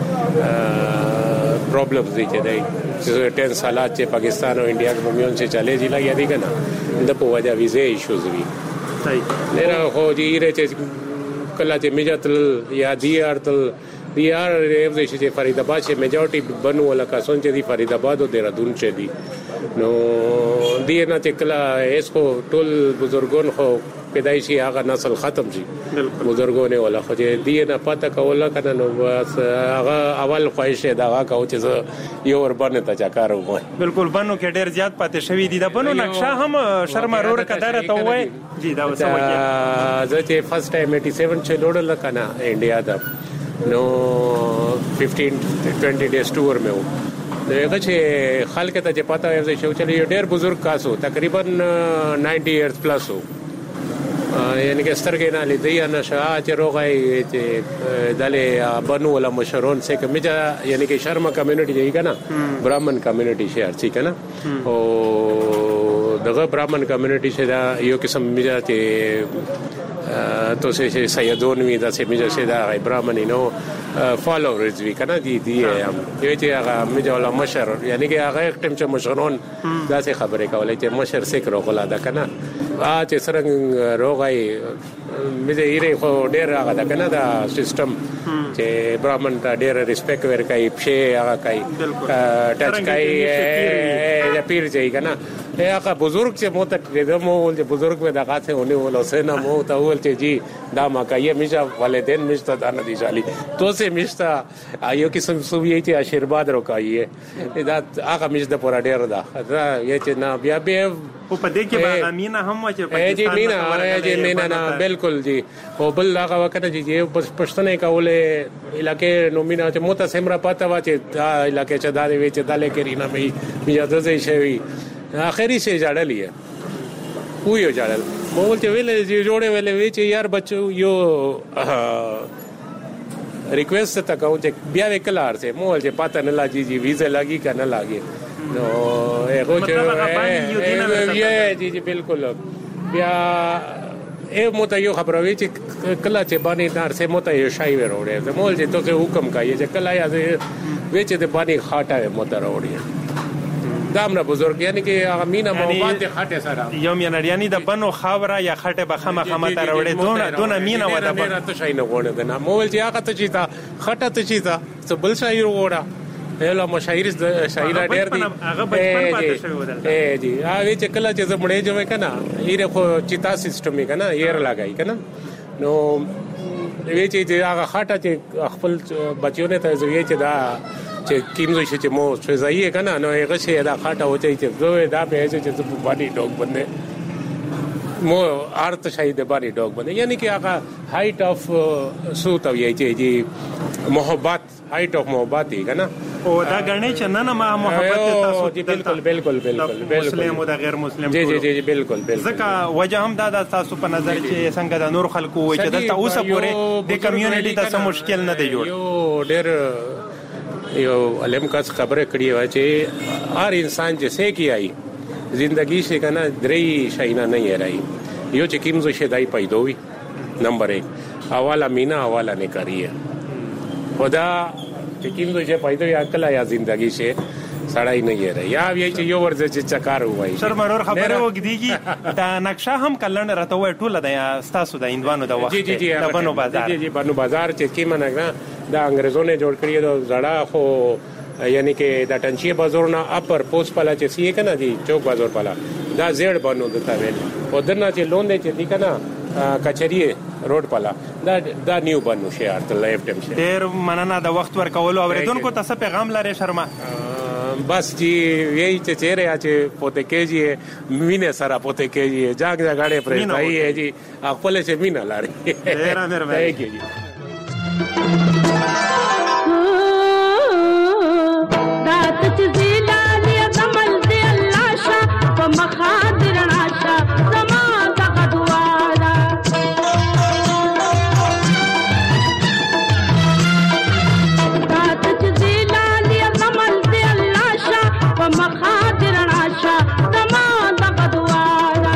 پرابلمز دي چې دی چې ټن سالات چې پاکستان او انډیا کې مومن چې چلے دي لا یادي کنه د په وجه ویزه ایشوز وی صحیح نه خو دې چې کله چې میجاتل یا دی ارتل دی ار ریو چې فرید آباد چې میجورټي بنو ولا کاسون چې دی فرید آباد او دهرادون چې دی نو دی نه چې کله اسکو ټول بزرګون خو پیدایشي هغه نسل ختم شي بزرګونه ولا خو دې دی نه پته کوله کنه نو بس هغه اول خواهش دا هغه کو چې یو ور باندې تا چاکار وای بالکل بنو کې ډیر زیات پاتې شوی دی دا بنو نقشه هم شرم رور کدار ته وای جی دا وسوي زه چې فرست ټایم سمانوي چې لوړل کنه انډیا دا نو fifteen twenty ډیز ټور مې و دغه چې خلک ته چې پتا وي چې چلی ډېر بزرګ کاسو تقریبا ninety ایئرز پلس وو یعنی کې سترګې نه لیدي نه شاه چې روغای چې دله بنو ولا مشرون څخه کمیجا یعنی کې شرما کمیونټي دی کنه برامن کمیونټي شهر چې کنه او دغه برامن کمیونټي شه دا یو قسم میجا چې تو سه سیدون وی دا سه میجا شه دا برامن نو فالوورز وی کنه دی دی یو چې هغه میجا ولا مشر یعنی کې هغه ټیم چې مشرون دا څه خبره کولای چې مشر سیکرو غلا دا کنه ا چې سرنګ روغای مې یې خو ډېر هغه دا کنه دا سیستم چې برامن ته ډېر ریسپیکټ ورکای پښه هغه کوي ټچ کوي یا پیر ځای کنه هغه بزرګ چې مو ته دمو چې بزرګ مې دغه ته ونی ول سینا مو ته ول چې جی دا ما کوي مې والدین مشته دا نه دي شالي تو سه مشته ایو قسم سووي چې آشیرباد روکایي دا هغه مې د پورا ډېر دا یې چې نه بیا به په پدې کې باغ امینه هم چې پاکستان جی مینا جی مینا نه بالکل جی او بل هغه وخت چې بس پښتنه کوله علاقې نومینا چې مو ته سمرا پاته وا چې دا علاقې چې دا وی چې دالې کې رینا مې بیا د ځای شوی اخري شي جړلې وو یو جړل مو ول چې ویلې جوړې ویلې وی چې یار بچو یو ریکوست تا کوم چې بیا وکلار سه مو ول چې پاته نه لاګي جی ویزه لاګي کنه لاګي نو هغه چې جی جی بالکل بیا اے مو ته یو خبروي چې کله چې باندې دار سه مو ته یو شای وروړي مول چې ته حکم کوي چې کله یا وې چې د باندې خاطه مو ته وروړي دامره بزرګ یعنی کې هغه مینا مو باندې خاطه سره یو مینا یعنی د بنو خاوره یا خاطه به خمه خمه ته وروړي دونه دونه مینا و د مینا ته شای نه غوړي نه مول چې هغه ته چیتا خاطه ته چیتا څه بل شای وروړه هله مشاعر شاعر ډېر دي هغه بچپن پاتې شوی ودل اے جی هغه چې کله چې زمړې جوړ کنه یې خو چیتا سیستم یې کنه یې لګای کنه نو وی چې هغه خاطه چې خپل بچیونه ته زوی چې دا چې کیمزو چې مو څه کنه نو هغه شي دا خاطه وته چې زوی دا به چې په باندې ډوګ باندې مو ارت شاید باندې ډوګ باندې یعنی کې هغه هایټ اف سوت او یې چې محبت هایټ اف محبت دی کنه او دا غنې چې نه نه ما محبت تاسو دي بالکل بالکل بالکل مسلم او دا غیر مسلم جی جی جی بالکل بالکل ځکه وجه هم دا تاسو په نظر چې څنګه د نور خلکو وي چې دلته اوسه پورې د کمیونټي ته سم مشکل نه دی جوړ یو ډېر یو علم کا خبره کړی و چې هر انسان چې سې کیای زندگی سے کنا درې شاینا نه یې راي یو چې کیمزو شه دای پیدوي نمبر ایک حواله مینا حواله نه کریه خدا چې کیمزو شه پیدوي عقل یا زندگی سے سړای نه یې راي یا وی چې یو ورځ چې چکار وای سر مرور خبره وګدیږي دا نقشه هم کلن راته وای ټوله د استاسو د اندوانو د وخت جی جی د بنو بازار جی جی بنو بازار چې کیمه نه دا انګريزونه جوړ کړی دا زړه خو یعنی کې د ټنچي بازار نه اپر پوسټ پلا چې سی کنه دی چوک بازار پلا دا زیړ بنو د تاویل او درنه چې لون دی چې دی کنه کچری روډ پلا دا دا نیو بنو شي ارته لایف ټیم شي. ډیر مننه د وخت ورکول او اوریدونکو ته پیغام لري شرما. بس جی یہی چہرے آچے پوتے کے جی مینے سارا پوتے کے جی جاگ جاگاڑے پر بھائی ہے جی اپلے سے مینا لا رہی ہے. میرا مہربانی جی دات چزیلا لیا کمل دے اللہ شاہ و مخادر عاشا زمان کا دوارا دات چزیلا لیا کمل دے اللہ شاہ و مخادر عاشا زمان کا دوارا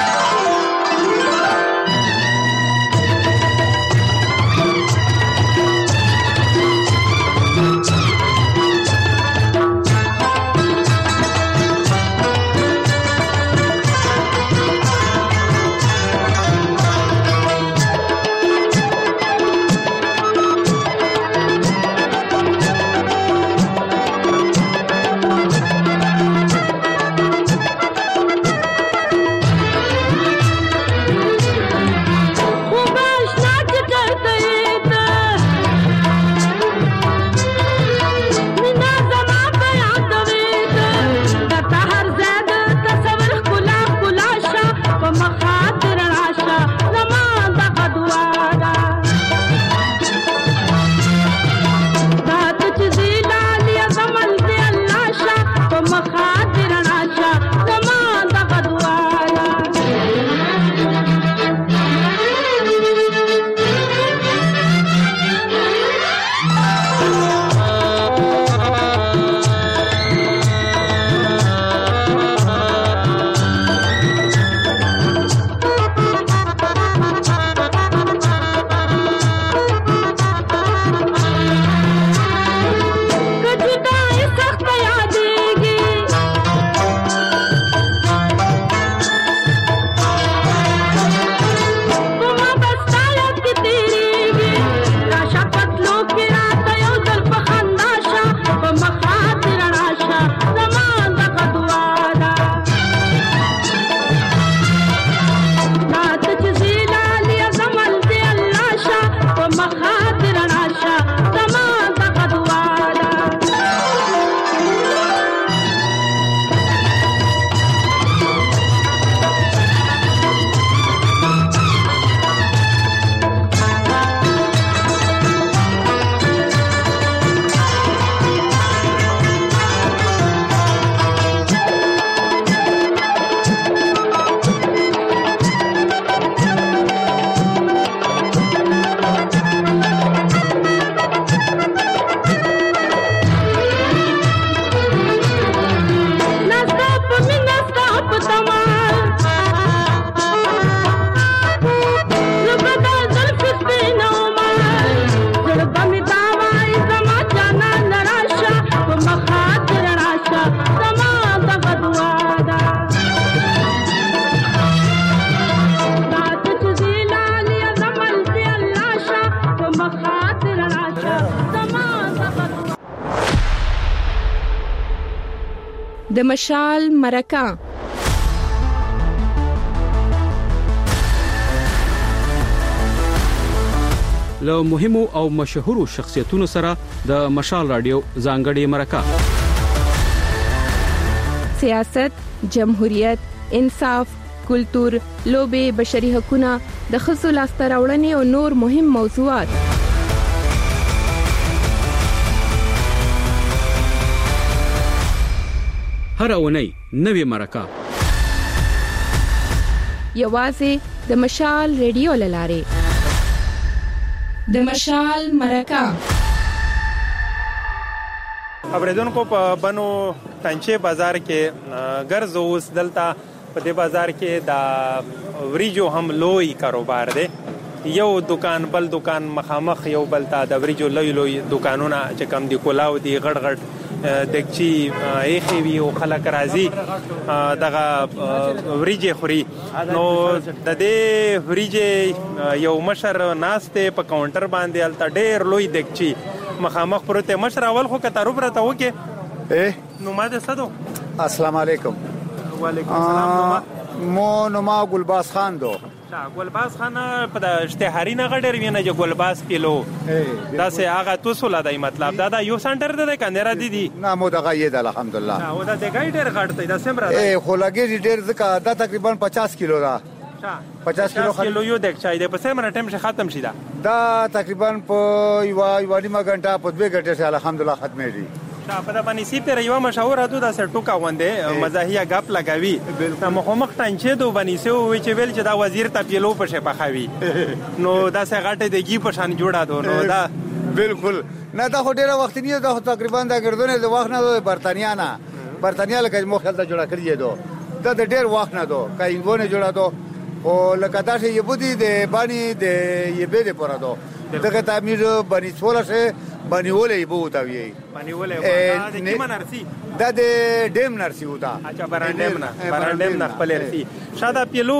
د مشال مرکه له مهمو او مشهورو شخصیتونو سره د مشال رادیو ځانګړي مرکه. سیاست، جمهوریت، انصاف، کلتور، لوبه، بشري حقوقونه، د ښځو لاسته راوړنې او نور مهم موضوعات. هر اونۍ نوې مرکه یوازې د مشال ریډیو لاره. د مشال مرکه اوریدونکو په بنو ټنچه بازار کې ګرځو اوس دلته په دې بازار کې د وریجو هم لوی کاروبار دی. یو دکان بل دکان مخامخ یو بل ته د وریجو لوی لوی دکانونه چې کم دی کولاو دی غړ غړ دګچی ایخي وی او خلک راځي دغه وریجه خوري. نو د دې وریجه یو مشر ناشته په کاونټر باندې الته ډېر لوی دګچی مخامخ پروت مشر اول خو کته روبره ته وکي اے نو ما دې صدو السلام علیکم. وعلیکم السلام. مو نو ما ګلباز خان دو. ګلباز خان په د اشتهاري نه غډر وینه چې ګلباز پیلو دا سه هغه توسو لدای مطلب دا دا یو سنټر ده کنه را دي دي نه مو دغه یې د الحمدلله او دا د ګایډر غړته دا سم را اے خو لګي ډیر ځکه دا تقریبا پچاس کیلو دا پچاس کیلو کیلو یو دک چای د په سم را ټیم ختم شي دا دا تقریبا په یو یو نیمه غنټه په دوه غنټه سره الحمدلله ختمه دي. په د باندې سی پر یو مشهور هدو د سرټوکا وندې مزاحیه غپ لګاوي د مخمخ ټانچې دو باندې سو وی چې ویل چې دا وزیر ته پیلو په شه پخاوي نو دا سه غټه دیږي په شان جوړا دو نو دا بالکل نه دا ډیره وخت نه دا تقریبا دا ګردونه د وخت نه د برتانیا نه برتانیا لکه مو خلک جوړا کړی دو دا د ډیر وخت نه دو کاینګونه جوړا دو او لکه دا چې یبودي د باندې د یبه د پره دو دغه تعمیر باندې څوله شه باندې ولې بو تا وی باندې ولې دا د کیما نرسي دا د ډیم نرسي وتا اچھا برانډیم نه برانډیم نه خپل نرسي شاده پیلو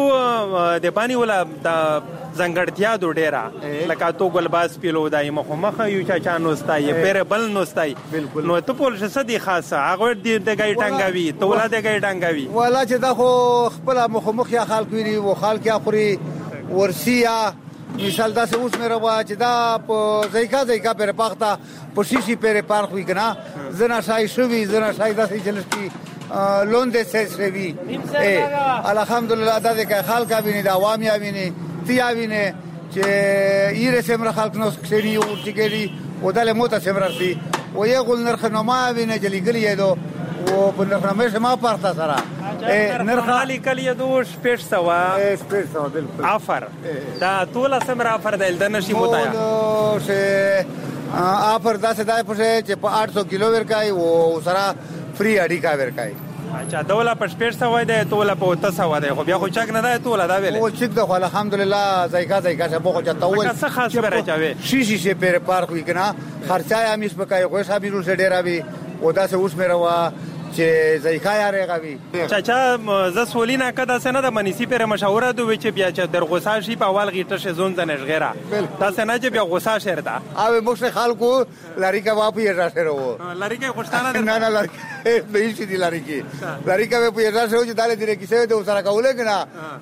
د باندې ولا د زنګړتیا دو ډیرا لکه تو ګلباز پیلو دای مخ مخ یو چا چانو استای پیر بل نو استای نو ته پول څه دي خاصه هغه د ګای ټنګاوي ته ولا د ګای ټنګاوي ولا چې دا خو خپل مخ مخ یا خلک ویری و خلک اخري ورسیا مثال دا سه اوس مې روا چې دا په ځایکا ځایکا پر پخته په شیشي پر پارخ وی کنه زنا شای شوی زنا شای دا سه چلستی لون دې سه شوی اے الحمدلله دا دې خلک اوینه دا عوامي اوینه تی اوینه چې ایره سمره خلک نو سکري او ټیګری او دله موته سمرسي او یې ګل نرخ نو ما اوینه چې لګلی دو او په نرخ مې سما پارتا سره نرخ علی کلی دوش پیش سوا پیش سوا بالکل آفر دا ټول سمره آفر دل د نشي بوتایا نو شه آفر دا سدای په چې په آठ سو کیلو ورکای او سره فری اډی کا ورکای اچھا دوله په پیش سوا ده ټول په تاسو وده خو بیا خو چک نه ده ټول دا ویل او چک ده الحمدلله زایکا زایکا شه بوخه چتاول څه خاص ورچاوي شیشي شه پر پارک وی کنه خرچای امیش پکای خو صاحب رو ډیرا وی او دا سه اوس مې روا چې زایکا یاره غوي چاچا ز سولینا کدا سنه د منیسی پر مشوره دوی چې بیا چې در غوسه شي په اول غیټه شه زون ځنه غیره دا سنه چې بیا غوسه شهر دا او موږ خلکو لاری کا واپی راشه رو لاری کا خوشتانه نه نه لاری به شي دی لاری کی لاری کا په راشه چې داله دې کیسه د سره کوله کنه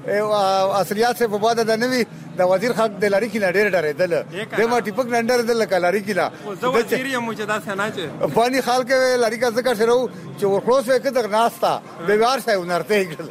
اصليات سے په بعد د نوی د وزیر خلک د لاری کی ډېر ډېر دل د ما ټیپک نندر دل ک لاری کی لا زه وزیر یم چې دا سنه چې پانی خلک لاری کا ذکر شروع چې خلاص وکړه ناستا به وار شای ونرته کړل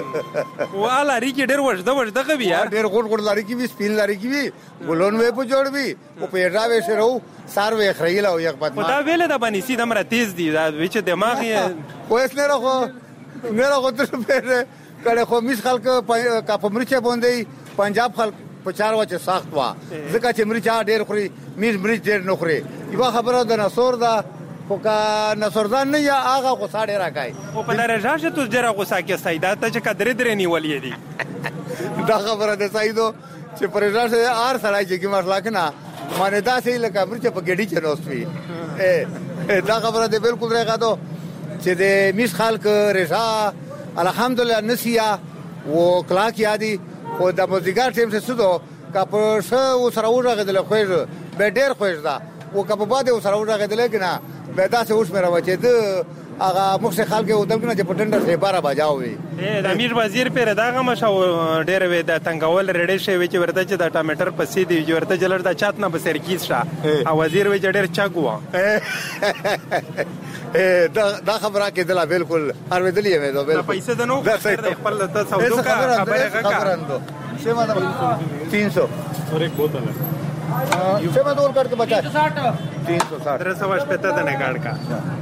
والا ریکی ډېر ورځ د ورځ دغه بیا ډېر غوړ غوړ لاری کی وی سپین لاری کی وی ګلون وې په جوړ وی او په راوي شرو سار وې خریلا او یک پد ما دا ویل د باندې سي دمره تیز دی دا وچ دماغ یې او اس نه راخو نه راخو تر په کله خو میس خلک کا په مرچه باندې پنجاب خلک په چار وچه سخت وا ځکه چې مرچه ډېر خوري میز مرچ ډېر نه خوري یو خبره د نصور دا خو کا نصردان نه یا هغه غوسه ډیر راکای او په درجه چې تو جره غوسه کې سیدا ته چې کدرې درې نیولې دي دا خبره ده سیدو چې پرېځه سره ار سره چې کی مسله کنه مانه دا سې لکه مرچ په ګډي چنوستوي ا دا خبره ده بالکل راغادو چې د میس خلک رضا الحمدلله نسیا او کلاک یادي او د مزګار ټیم څخه سودو کا په سو سره ورغدل خو به ډیر خوښ ده او کا په باندې سره ورغدل کنه به دا څه اوس مې راوچې ده هغه مخ خلک او دلته چې پټنډر سه بارا بجاوي د امیر وزیر پر داغه مشو ډېر وې د تنگول رډې شي چې ورته چې د ټامیټر پسې دی ورته جلر د چات نه بسر کیسه او وزیر وې ډېر چاګوا دا دا خبره کې دلا بالکل هر ودلې مې دا بالکل پیسې د نو خپل د سودو کا خبره خبرندو سیمه دا تین سو اور ایک بوتل ہے سیمه دور کر کے بچا تین سو ساٹھ تین سو پچپن دنے گاڑ کا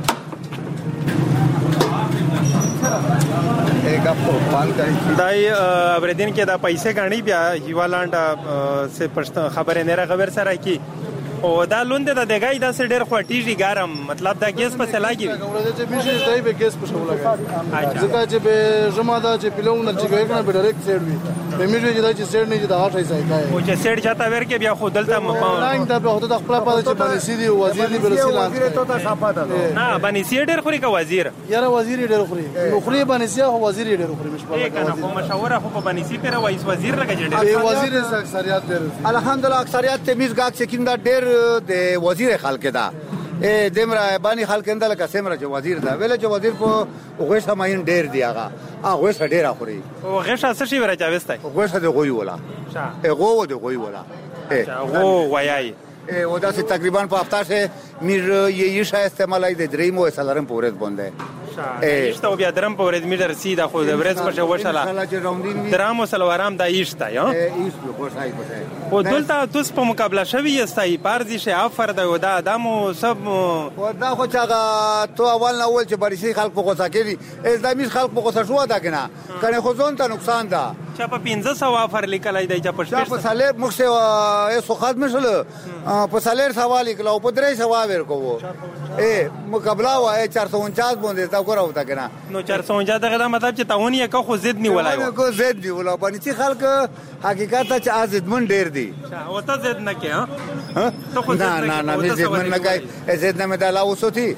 ایک آپ کو پال کاری دای ابردین کې دا پیسې غاڼي بیا هیوالانډ سے پښتو خبره نه را خبر سره کی او دا لوند د دګای دا سړ ډېر خوټیږي ګارم مطلب دا ګیس په سلاګي ورته چې میشي دای به ګیس په شو لګا ځکه چې به جما دا چې پلون چې ګوي کنه به ډایرکټ سیډ وي به میشي چې دا چې سیډ نه چې دا هاټ ایسای کای او چې سیډ چاته ور کې بیا خو دلته لاین دا به هوته د خپل پاده چې باندې سیدي وزیر دی بل سیلان وزیر ته تا صفه ده نه باندې سیډ ډېر خوري کا وزیر یاره وزیر ډېر خوري نو خوري باندې سیا هو وزیر ډېر خوري مشبه کنه خو مشوره خو باندې سی پر وایس وزیر لګا جوړ وزیر اکثریت ډېر الحمدلله اکثریت تمیز گاک چې کیندا ډېر د وزیر خلک دا ا دمره باندې خلک اندل کا سمره چې وزیر دا ویل چې وزیر په غوښه ماین ډیر دی هغه هغه غوښه ډیر اخوري او غوښه څه شي ورچا وسته غوښه د غوي ولا هغه د غوي ولا هغه وایي او دا چې تقریبا په هفته سے میر یې شای استعمالای د دریمو سلرم پورې باندې ایشته او بیا درم په ورځ میډر سی دا خو د ورځ په وشاله درامو سلوارام دا ایشته یا ایشته په شای په او دلته توس په مقابله شوی استای پارزي شه افر دا دا دمو سب او دا خو چاغه تو اول نه اول چې بریسي خلک په غوسه کړي از د میز خلک په غوسه شو دا کنه کنه خو ځون ته نقصان ده چا په پنځه سو افر لیکلای دی چې په شپږ په ساله مخه یو خدمت مشله په سالر سوال کړو په درې سو ورکو ا مقابله وای چار سو انچاس باندې تا کوراو تا کنه نو چار سو انچاس دا مطلب چې تاونی کا خو زید نه ولای کو زید دی ولا باندې چې خلک حقیقت ته ازید من ډیر دی او ته زید نه کې ها ته خو نه نه نه زید من نه کوي زید نه مداله وسوتی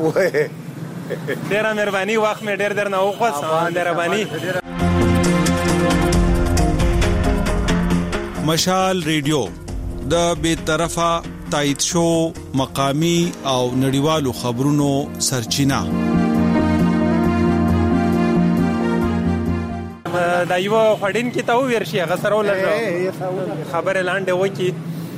ډیر مهرباني وخت مې ډیر در نه وخص مهرباني مشال ریډیو د بے طرفه تایید شو مقامی او نړیوالو خبرونو سرچینه دا یو خړین کې تاو ورشي غسرو لږه خبره لاندې وکی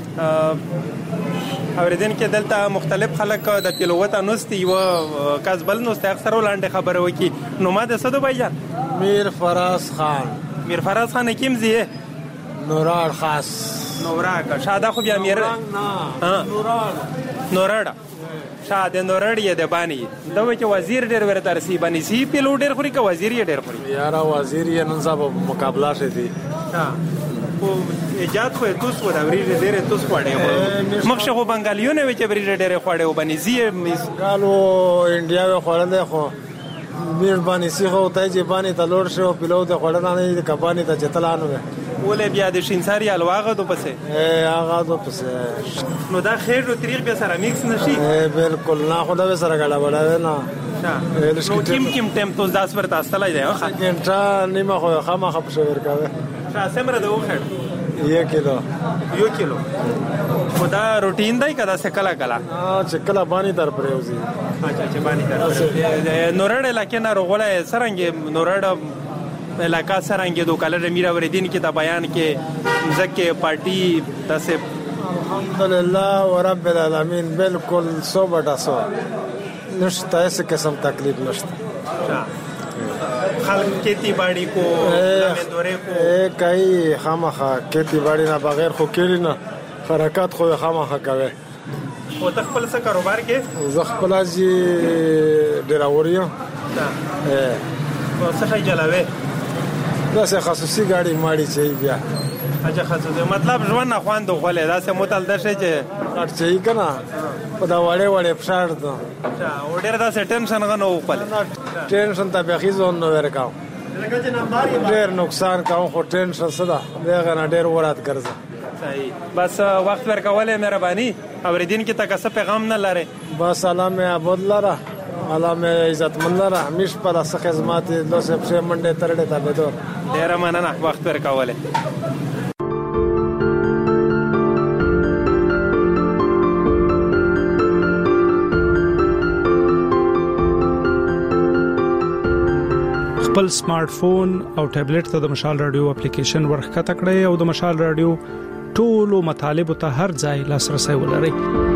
اوریدن کې دلته مختلف خلک د تلوت انوستي و کسبل نو اکثر لاندې خبره وکی نو ما د صدو بایجان میر فراز خان میر فراز خان کیم زیه نورار خاص نوراک شاده خو بیا میر ها نورار نورړ شاده نورړ یې د بانی دا چې وزیر ډېر ورته رسی بانی سی پیلو ډېر خوري که وزیر یې ډېر خوري یارا وزیر یې نن صاحب مقابله شې ها او ایجاد خو توس و دا وریجه ډېر توس خوړې مخشه خو بنگالیونه وی چې وریجه ډېر خوړې و بانی زی ګالو انډیا و خوړل خو میر باندې سی خو ته چې باندې تلور شو پیلو د خوړل نه کبانی ته چتلانو ولې بیا د شینساری الواغه دو پسه ا هغه دو پسه نو دا خیر او طریق به سره میکس نشي بالکل نه خو دا سره غلا وړا نه نو کیم کیم ټیم تو داس ورته استلای دی ها ګنټه نیمه خو خامہ خپ شو ورکاوه شاسه مر د وخر یک کیلو یو کیلو خدا روټین دی کدا سکلا کلا ا چکلا باندې در پروزي اچھا اچھا باندې در نورړ لکه نه روغله سرنګ نورړ علاقہ سرنګ دو کلر میرا وردین کی تا بیان کې زکه پارٹی تاسه الحمدلله ورب العالمین بالکل سو بٹا سو نشته ایسے قسم تکلیف نشته خلق کھیتی باڑی کو لمے دورے کو اے کئی خامخا کھیتی باڑی نه بغیر خو کېری نه حرکت خو خامخا کوي او تخپل څه کاروبار کې زخپل جی ډراوریا ا او څه چلاوي دا سه خصوصي گاڑی ماړي چي بیا اچھا خصوصي مطلب ژوند نه خواند غولې دا سه متل دشه چې کټ چي کنه په دا وړې وړې فشار ده اچھا اور ډېر دا ټینشن غنو خپل ټینشن ته به خيزون نو ورکاو ډېر نقصان کاو خو ټینشن صدا دغه نه ډېر ورات ګرځه صحیح بس وخت ورکواله مهرباني اوریدین کی تک څه پیغام نه لاره بس سلام ابود لاره علامه عزت من لاره همیش پر اس خدمات لو سب سے منډه ترډه تا به دو ډیر مننه وخت ورکواله خپل سمارټ فون او ټابلیټ ته د مشال رادیو اپلیکیشن ورخته کړئ او د مشال رادیو ټولو مطالب ته هر ځای لاسرسي ولرئ.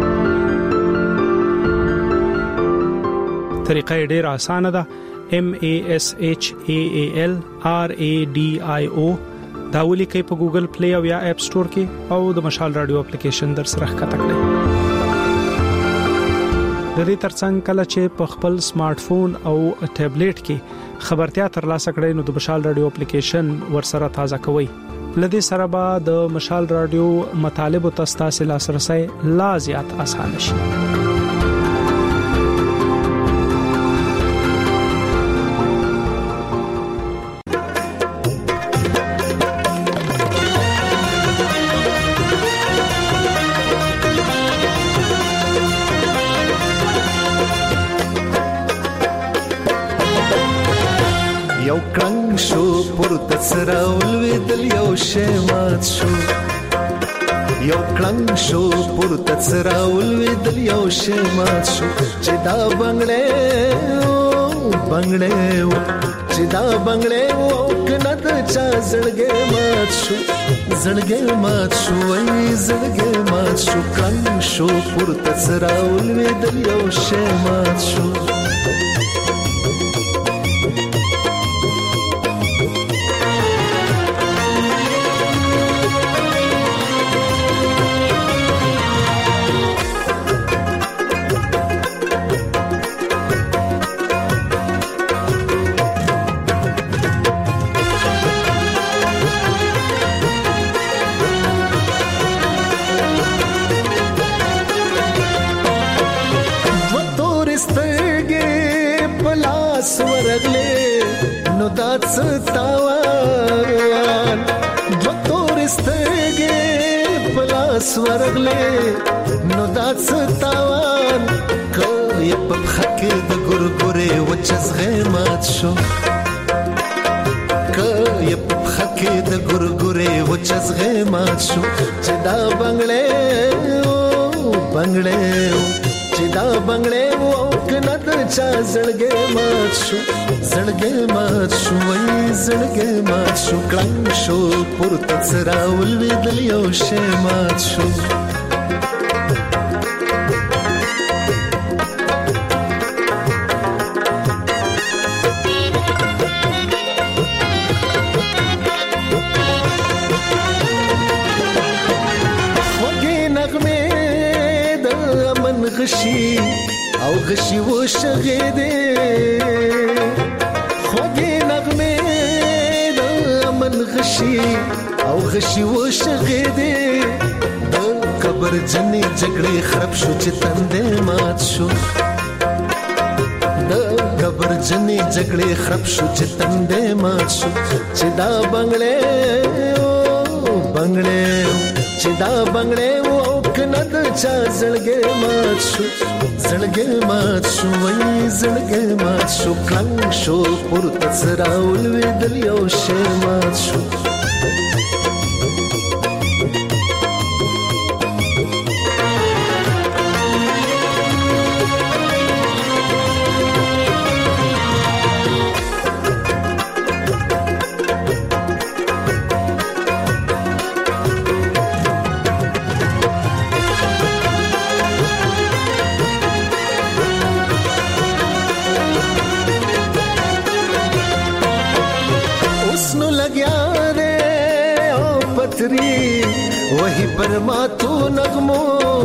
طریقه ډېر اسانه ده. M A S H A A L R A D I O دا ولیکئ په ګوګل پلی او یا اپ سٹور کې او د مشال رادیو اپلیکیشن در سره ښکته کړئ. د دې ترڅنګ کله چې په خپل سمارټ فون او ټابلیټ کې خبرتیا ترلاسه کړئ نو د مشال رادیو اپلیکیشن ورسره تازه کوئ. لدې سره به د مشال رادیو مطالب او تاسو لاسرسي لا زیات اسانه شي. سراول ودل یو شمات شو یو کلنګ شو پورته سراول ودل یو شمات شو چې دا بنگړې بنگړې چې دا بنگړې کنه د چا زړګې مات شو زړګې مات شو وای زړګې مات شو کلنګ شو پورته سراول ودل یو شمات شو ورغلې نو دات ستاوان دو تور سترګې پلاس ورغلې نو دات ستاوان کله په خکې د ګورګورې وچز غمات شو کله په خکې د ګورګورې وچز غمات شو چې دا بنگړې بنگړې چې دا بنگړې وو کنه د چا زړګې مات شو زړګې مات شو وای زړګې مات شو کلنګ شو پورته سراول ودل یو شی مات شو وګې نغمه د امن غشي او غشي و شغیدې خوږې نغمې د امن غشي او غشي و شغیدې د قبر جنې جګړې خراب شو چې تندې مات شو د قبر جنې جګړې خراب شو چې تندې مات شو چې دا بنگړې بنگړې چې دا بنگړې و کنه د چا زړګې مات شو زړګې مات شو وای زړګې مات شو کلنګ شو پورته سراول ودل یو شی مات شو वही परमात्मा नगमो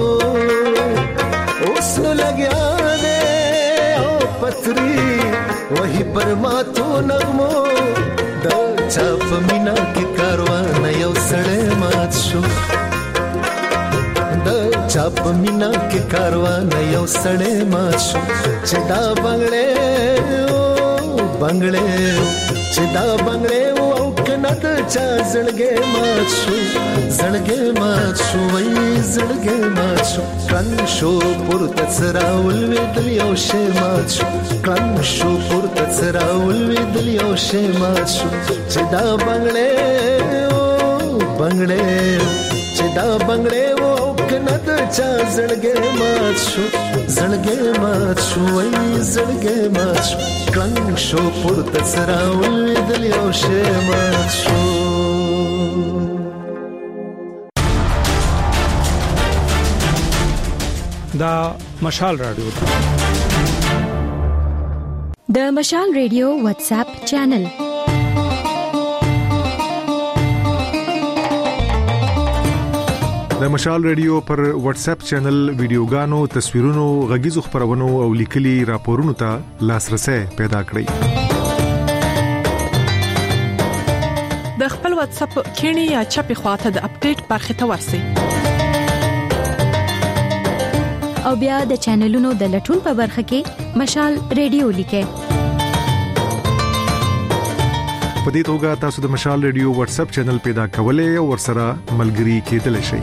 उसने लग्या रे ओ पथरी वही परमात्मा नगमो द चाप मीना के कारवान यो सड़े मात शो द चाप मीना के कारवान यो सड़े मात शो चिदा बंगड़े ओ बंगड़े चिदा बंगड़े ओ کنه د چا زړګې مات شو زړګې مات شو وای زړګې مات شو کلنګ شو پورته سراول ودل یو شی مات شو کلنګ شو پورته سراول ودل یو شی مات شو چې دا بنگړې او بنگړې چې دا بنگړې او کنه د چا زړګې مات شو زړګې مات شو وای زړګې مات شو کلنګ شو پورته سراول ودل یو شی مات شو دا مشال رادیو د مشال ریډیو واتس اپ چینل د مشال ریډیو پر واتس اپ چینل ویډیوګانو تصویرونو غږیزو خبرونو او لیکلي راپورونو ته لاسرسي پیدا کړئ د خپل واتس اپ کینی یا چپی خواته د اپډیټ برخه ته ورسئ او بیا د چینلونو د لټون په برخه کې مشال ریډیو لیکئ په دې توګه تاسو د مشال ریډیو واتس اپ چینل پیدا کولای او ورسره ملګري کېدلی شئ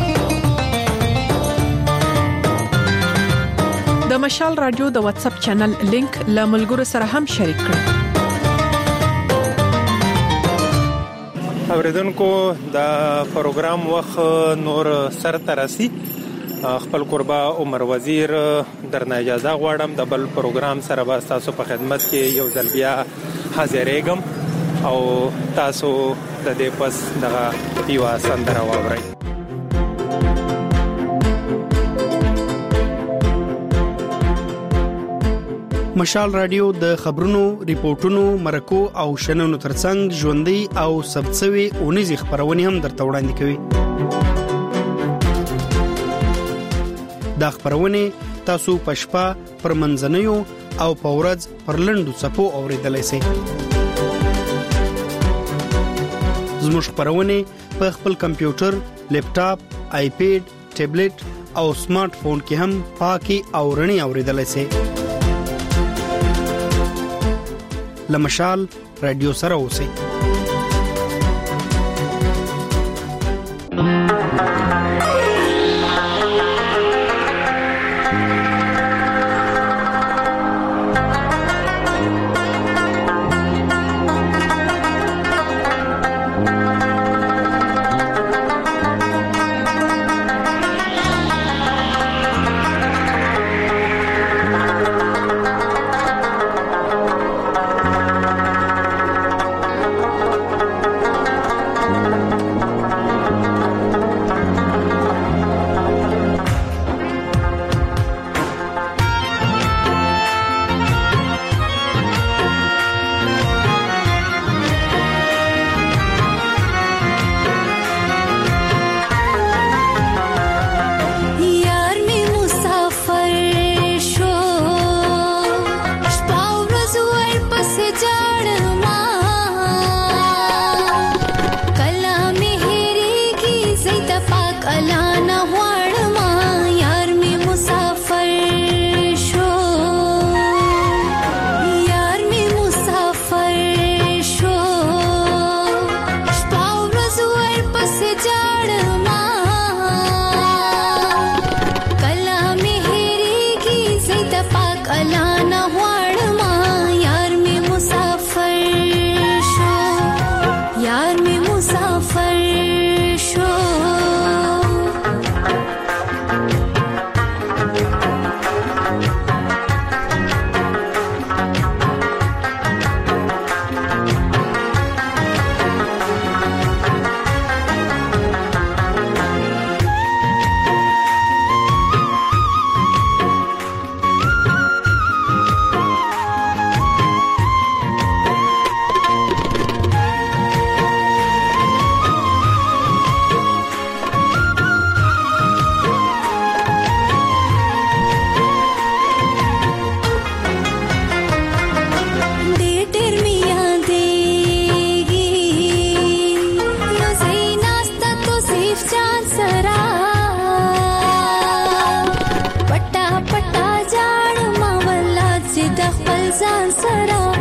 د مشال رادیو د واتس اپ چینل لینک له ملګرو سره هم شریک کړئ اوریدونکو دا پروګرام وخت نور سر ترسي خپل قربا عمر وزیر درنه اجازه غواړم د بل پروګرام سره به تاسو په خدمت کې یو ځل بیا حاضرېږم او تاسو د دې پس دغه یو سندره واورئ. مشال رادیو د خبرونو، ریپورتونو، مرکو او شننو ترڅنګ ژوندۍ او سبڅوي اونیزي خبرونه هم درته وړاندې کوي. دا خبرونه تاسو په شپه پر منځنیو او په ورځ پر لنډو صفو اوریدلای شئ. زموږ خبرونه په خپل کمپیوټر، لیپټاپ، آیپیډ، ټابلیټ او سمارټ فون کې هم پاکي او رڼي اوریدلای شئ. لمشال رادیو سره اوسئ. पटा पटा जाड़ मावला से दखल जान सरा